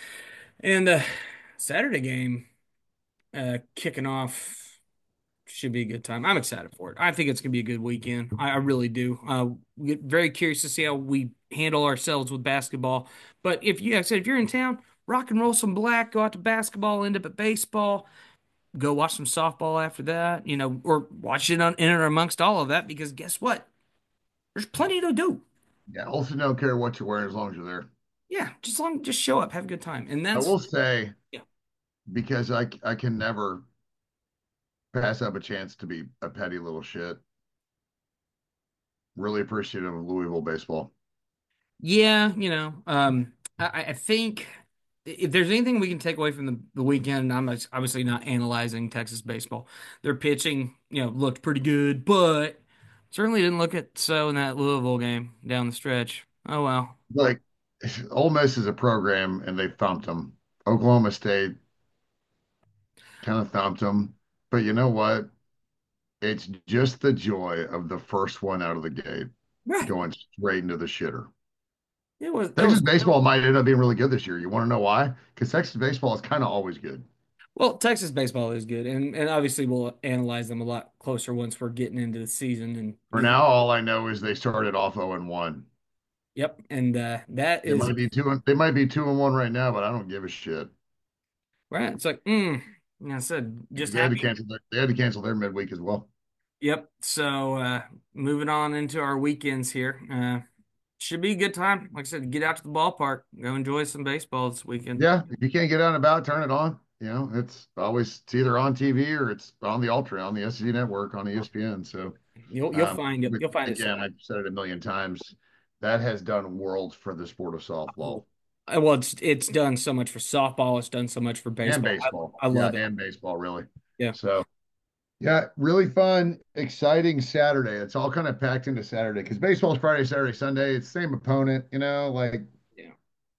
And uh, Saturday game uh, kicking off. Should be a good time. I'm excited for it. I think it's gonna be a good weekend. I, I really do. Uh, we get very curious to see how we handle ourselves with basketball. But if you, like I said, if you're in town, rock and roll some black, go out to basketball, end up at baseball, go watch some softball after that, you know, or watch it on in or amongst all of that. Because guess what? There's plenty to do. Yeah, also don't care what you wear as long as you're there. Yeah, just long, just show up, have a good time, and I that's will say, yeah, because I I can never pass up a chance to be a petty little shit. Really appreciative of Louisville baseball. yeah. You know, um, I, I think if there's anything we can take away from the, the weekend, I'm obviously not analyzing Texas baseball. Their pitching, you know, looked pretty good, but certainly didn't look it so in that Louisville game down the stretch. Oh well. Like, Ole Miss is a program, and they thumped them. Oklahoma State kind of thumped them, but you know what? It's just the joy of the first one out of the gate Right. going straight into the shitter. It was it Texas was baseball might end up being really good this year. You want to know why? Because Texas baseball is kind of always good. well, Texas baseball is good, and and obviously we'll analyze them a lot closer once we're getting into the season and For moving. now, all I know is they started off oh and one. Yep, and uh, that They is might be two and they might be two and one right now, but I don't give a shit. right. It's like, mm, like I said, just They had to happy. cancel their, they had to cancel their midweek as well. Yep. So uh, moving on into our weekends here, uh, should be a good time. Like I said, get out to the ballpark, go enjoy some baseball this weekend. Yeah, if you can't get out and about, turn it on. You know, it's always it's either on T V or it's on the Ultra on the S E C network on E S P N. So You'll you'll um, find it. with- You'll find it again, somewhere. I've said it a million times. That has done worlds for the sport of softball. Uh, Well, it's it's done so much for softball. It's done so much for And baseball. baseball. I, I Yeah, love it. and baseball, really. Yeah. So, yeah, really fun, exciting Saturday. It's all kind of packed into Saturday because baseball's Friday, Saturday, Sunday. It's the same opponent, you know, like Yeah.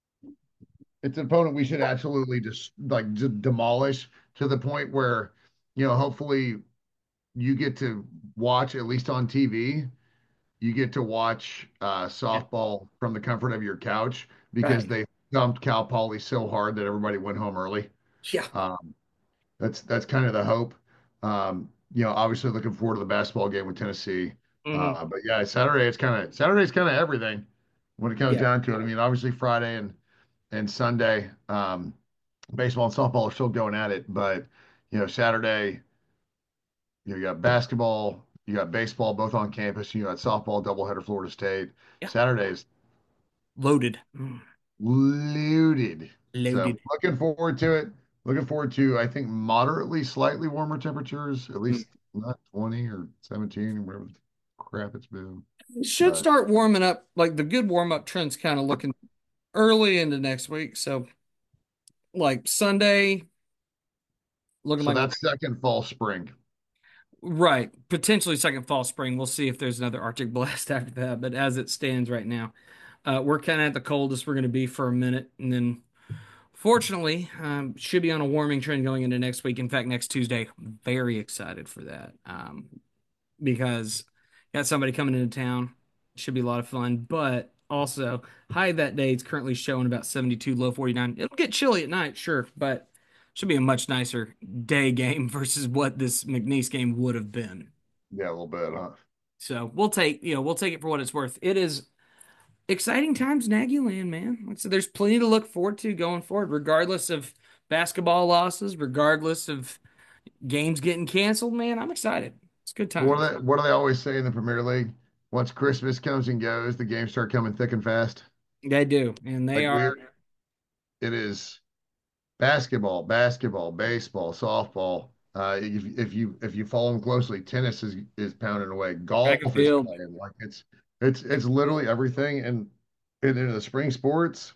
it's an opponent we should absolutely just like just demolish to the point where, you know, hopefully you get to watch at least on T V, you get to watch uh, Yeah. softball from the comfort of your couch because Right. they dumped Cal Poly so hard that everybody went home early. Yeah. Um, that's that's kind of the hope. Um, you know, obviously looking forward to the basketball game with Tennessee. Hmm. Uh, but yeah, Saturday it's kind of Saturday's kind of everything when it comes Yeah. down to it. I mean, obviously Friday and and Sunday, um, baseball and softball are still going at it, but you know, Saturday, you know, you got basketball, you got baseball both on campus, you got softball doubleheader Florida State. Yeah. Saturday's Loaded. Mm. looted. So Loaded. looking forward to it. Looking forward to, I think, moderately, slightly warmer temperatures, at Mm. least not twenty or seventeen or whatever the crap it's been. It should But start warming up. Like the good warm up trend's kind of looking early into next week. So like Sunday, looking so like a that's second fall spring. right, potentially second fall spring. We'll see if there's another Arctic blast after that. But as it stands right now, uh, we're kind of at the coldest we're going to be for a minute, and then fortunately, um, should be on a warming trend going into next week. In fact, next Tuesday, very excited for that. Um, because got somebody coming into town. Should be a lot of fun. But also, high that day, it's currently showing about seventy-two, low forty-nine. It'll get chilly at night, sure, but should be a much nicer day game versus what this McNeese game would have been. Yeah, a little bit, huh? So we'll take, you know, we'll take it for what it's worth. It is exciting times in Aggie land, man. Like I said, there's plenty to look forward to going forward, regardless of basketball losses, regardless of games getting canceled, man. I'm excited. It's good What do times. they, what do they always say in the Premier League? Once Christmas comes and goes, the games start coming thick and fast. They do, and they Like we, are. it is basketball, basketball, baseball, softball. Uh, if, if you if you follow them closely, tennis is is pounding away. Track and Golf is field. playing like it's it's it's literally everything. And, and in the spring sports,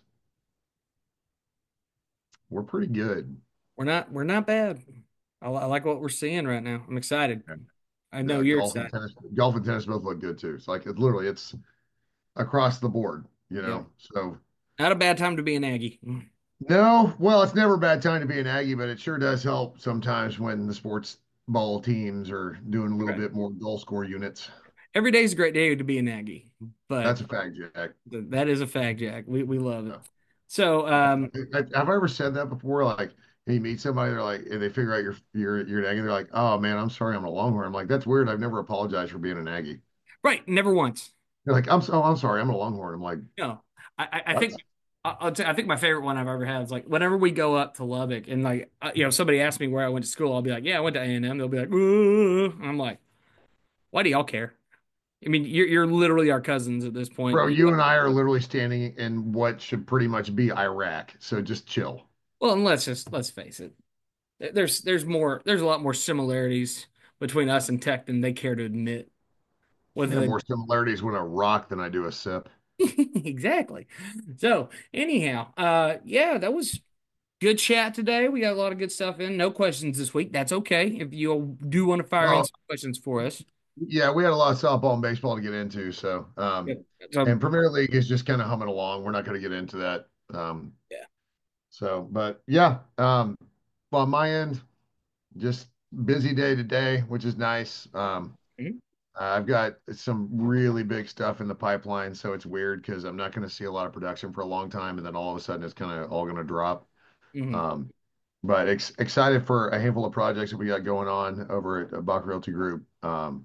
we're pretty good. We're not we're not bad. I, li- I like what we're seeing right now. I'm excited. And I know uh, you're golf and excited. tennis, golf and tennis both look good too. It's like it's literally it's across the board, you Yeah. know. So Not a bad time to be an Aggie. no, well, it's never a bad time to be an Aggie, but it sure does help sometimes when the sports ball teams are doing a little Right. bit more goal score units. Every day is a great day to be an Aggie, but That's a fact, Jack. th- that is a fact, Jack. We we love it. Yeah. So, I, um, I, have I ever said that before? Like, you meet somebody, they're like, and they figure out you're you're you're an Aggie. They're like, "Oh man, I'm sorry, I'm a Longhorn." I'm like, "That's weird. I've never apologized for being an Aggie." right, never once. They're like, "I'm so I'm sorry, I'm a Longhorn." I'm like, No, I I, I think "What?" I- I'll tell, I think my favorite one I've ever had is like whenever we go up to Lubbock and like uh, you know somebody asks me where I went to school, I'll be like, yeah, I went to A and M. They'll be like, "Ooh." I'm like, why do y'all care? I mean, you're you're literally our cousins at this point. Bro, you and I are literally standing in what should pretty much be Iraq. So just chill. Well, and let's just let's face it. There's there's more there's a lot more similarities between us and Tech than they care to admit. I Whether have they more similarities with a rock than I do a sip. exactly. So anyhow, uh, yeah, that was good chat today. We got a lot of good stuff in. No questions this week. That's okay. If you do want to fire in Well, some questions for us. yeah, we had a lot of softball and baseball to get into. So, um, Yep. So and Premier League is just kind of humming along. We're not going to get into that. Um, yeah. so, but yeah, um, well, on my end, just busy day today, which is nice. Um, Mhm. I've got some really big stuff in the pipeline, so it's weird because I'm not going to see a lot of production for a long time, and then all of a sudden it's kind of all going to drop. Mhm. Um, but ex excited for a handful of projects that we got going on over at uh, Bach Realty Group. Um,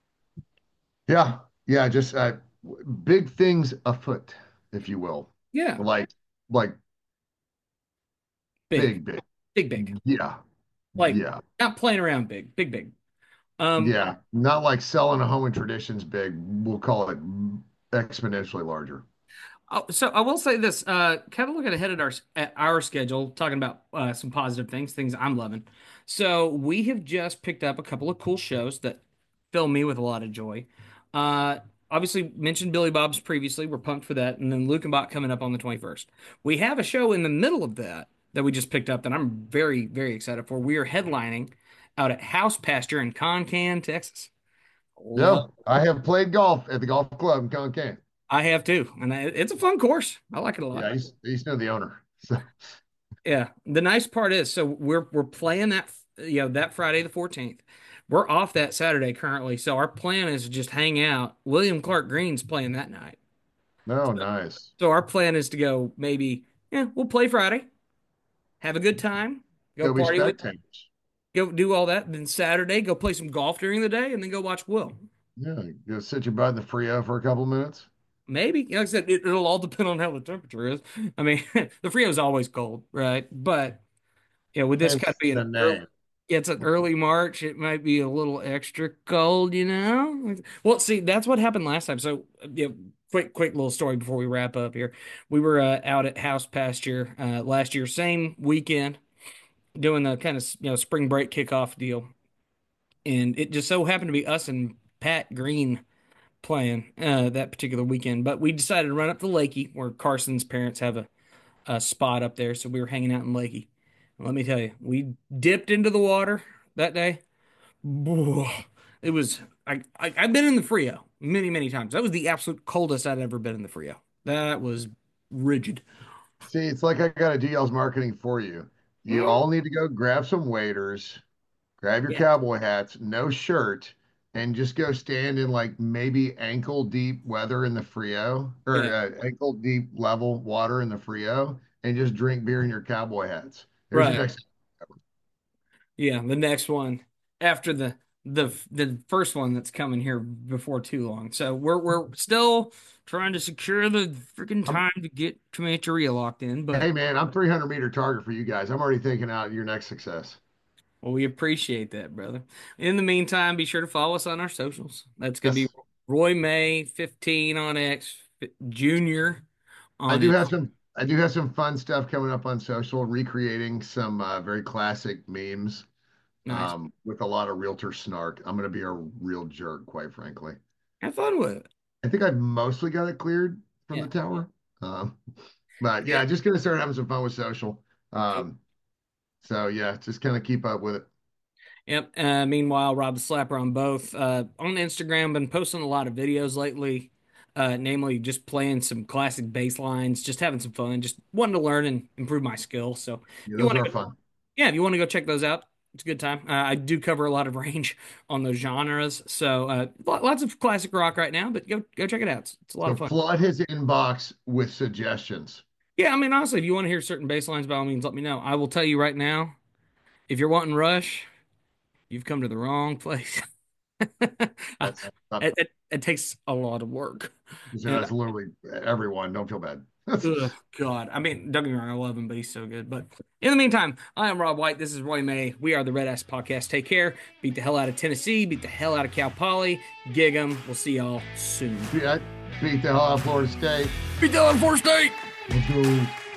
yeah, yeah, just uh, big things afoot, if you will. Yeah. Like, like Big, big, big. big, big. Yeah, Like yeah, not playing around big, big, big. Um, yeah. Not like selling a home in traditions big. We'll call it exponentially larger. Oh, so I will say this, uh, kind of looking ahead at our at our schedule, talking about uh, some positive things, things I'm loving. So we have just picked up a couple of cool shows that fill me with a lot of joy. Uh, obviously mentioned Billy Bob's previously. We're pumped for that. And then Lukenbach coming up on the twenty-first. We have a show in the middle of that that we just picked up that I'm very, very excited for. We are headlining out at House Pasture in Concan, Texas. Yeah, Love- I have played golf at the golf club in Concan. I have too. And I- it's a fun course. I like it a lot. Yeah, I used, I used to know the owner. So, Yeah. The nice part is, so we're we're playing that, you know, that Friday the fourteenth. We're off that Saturday currently. So our plan is to just hang out. William Clark Green's playing that night. no, nice. So our plan is to go maybe, yeah, we'll play Friday, have a good time, go Go be party with, spectators. go do all that. Then Saturday, go play some golf during the day, and then go watch Will. Yeah, go sit your butt in the Frio for a couple minutes. Maybe, like I said, it, it'll all depend on how the temperature is. I mean, the Frio is always cold, right? But you know, with this kind of Hence being the an early, name. it's an early March, it might be a little extra cold, you know? Well, see, that's what happened last time. So, yeah, quick, quick little story before we wrap up here. We were uh, out at House Pasture uh, last year, same weekend, doing the kind of, you know, spring break kickoff deal. And it just so happened to be us and Pat Green playing uh, that particular weekend. But we decided to run up to Lakey, where Carson's parents have a, a spot up there. So we were hanging out in Lakey. Let me tell you, we dipped into the water that day. It was I, I I've been in the Frio many many times. That was the absolute coldest I'd ever been in the Frio. That was rigid. See, it's like I got to do y'all's marketing for you. You all need to go grab some waders, grab your Yeah, cowboy hats, no shirt, and just go stand in like maybe ankle deep weather in the Frio or yeah, uh, ankle deep level water in the Frio and just drink beer in your cowboy hats. There's your right. next. Yeah, the next one after the the the first one that's coming here before too long. So we're we're still trying to secure the freaking I'm, time to get Comancheria locked in, but hey man, I'm three hundred meter target for you guys. I'm already thinking out your next success. well, we appreciate that, brother. In the meantime, be sure to follow us on our socials. That's gonna be Yes, Roy May fifteen on X, Junior I on do it. have some. I do have some fun stuff coming up on social, recreating some uh, very classic memes Nice. um, with a lot of realtor snark. I'm going to be a real jerk, quite frankly. Have fun with it. I think I've mostly got it cleared from Yeah. the tower. Um, but Yeah. yeah, just going to start having some fun with social. Um, so yeah, just kind of keep up with it. Yep. Uh, meanwhile, Rob the Slapper on both. Uh, on Instagram, been posting a lot of videos lately, uh, namely just playing some classic bass lines, just having some fun, just wanting to learn and improve my skill. So if Yeah, you those want are to go, fun. yeah, if you want to go check those out, it's a good time. Uh, I do cover a lot of range on those genres, so uh, lo- lots of classic rock right now. But go go check it out. It's, it's a lot So of fun. flood his inbox with suggestions. Yeah, I mean, honestly, if you want to hear certain bass lines, by all means, let me know. I will tell you right now, if you're wanting Rush, you've come to the wrong place. I- That's not, It, it, it takes a lot of work. And that's literally everyone. Don't feel bad. ugh, God, I mean, don't get me wrong, I love him, but he's so good. But in the meantime, I am Rob White. This is Roy May. We are the Red Ass Podcast. Take care. Beat the hell out of Tennessee. Beat the hell out of Cal Poly. Gig 'em. We'll see y'all soon. Yeah, beat the hell out of Florida State. Beat the hell out of Florida State. Let's go.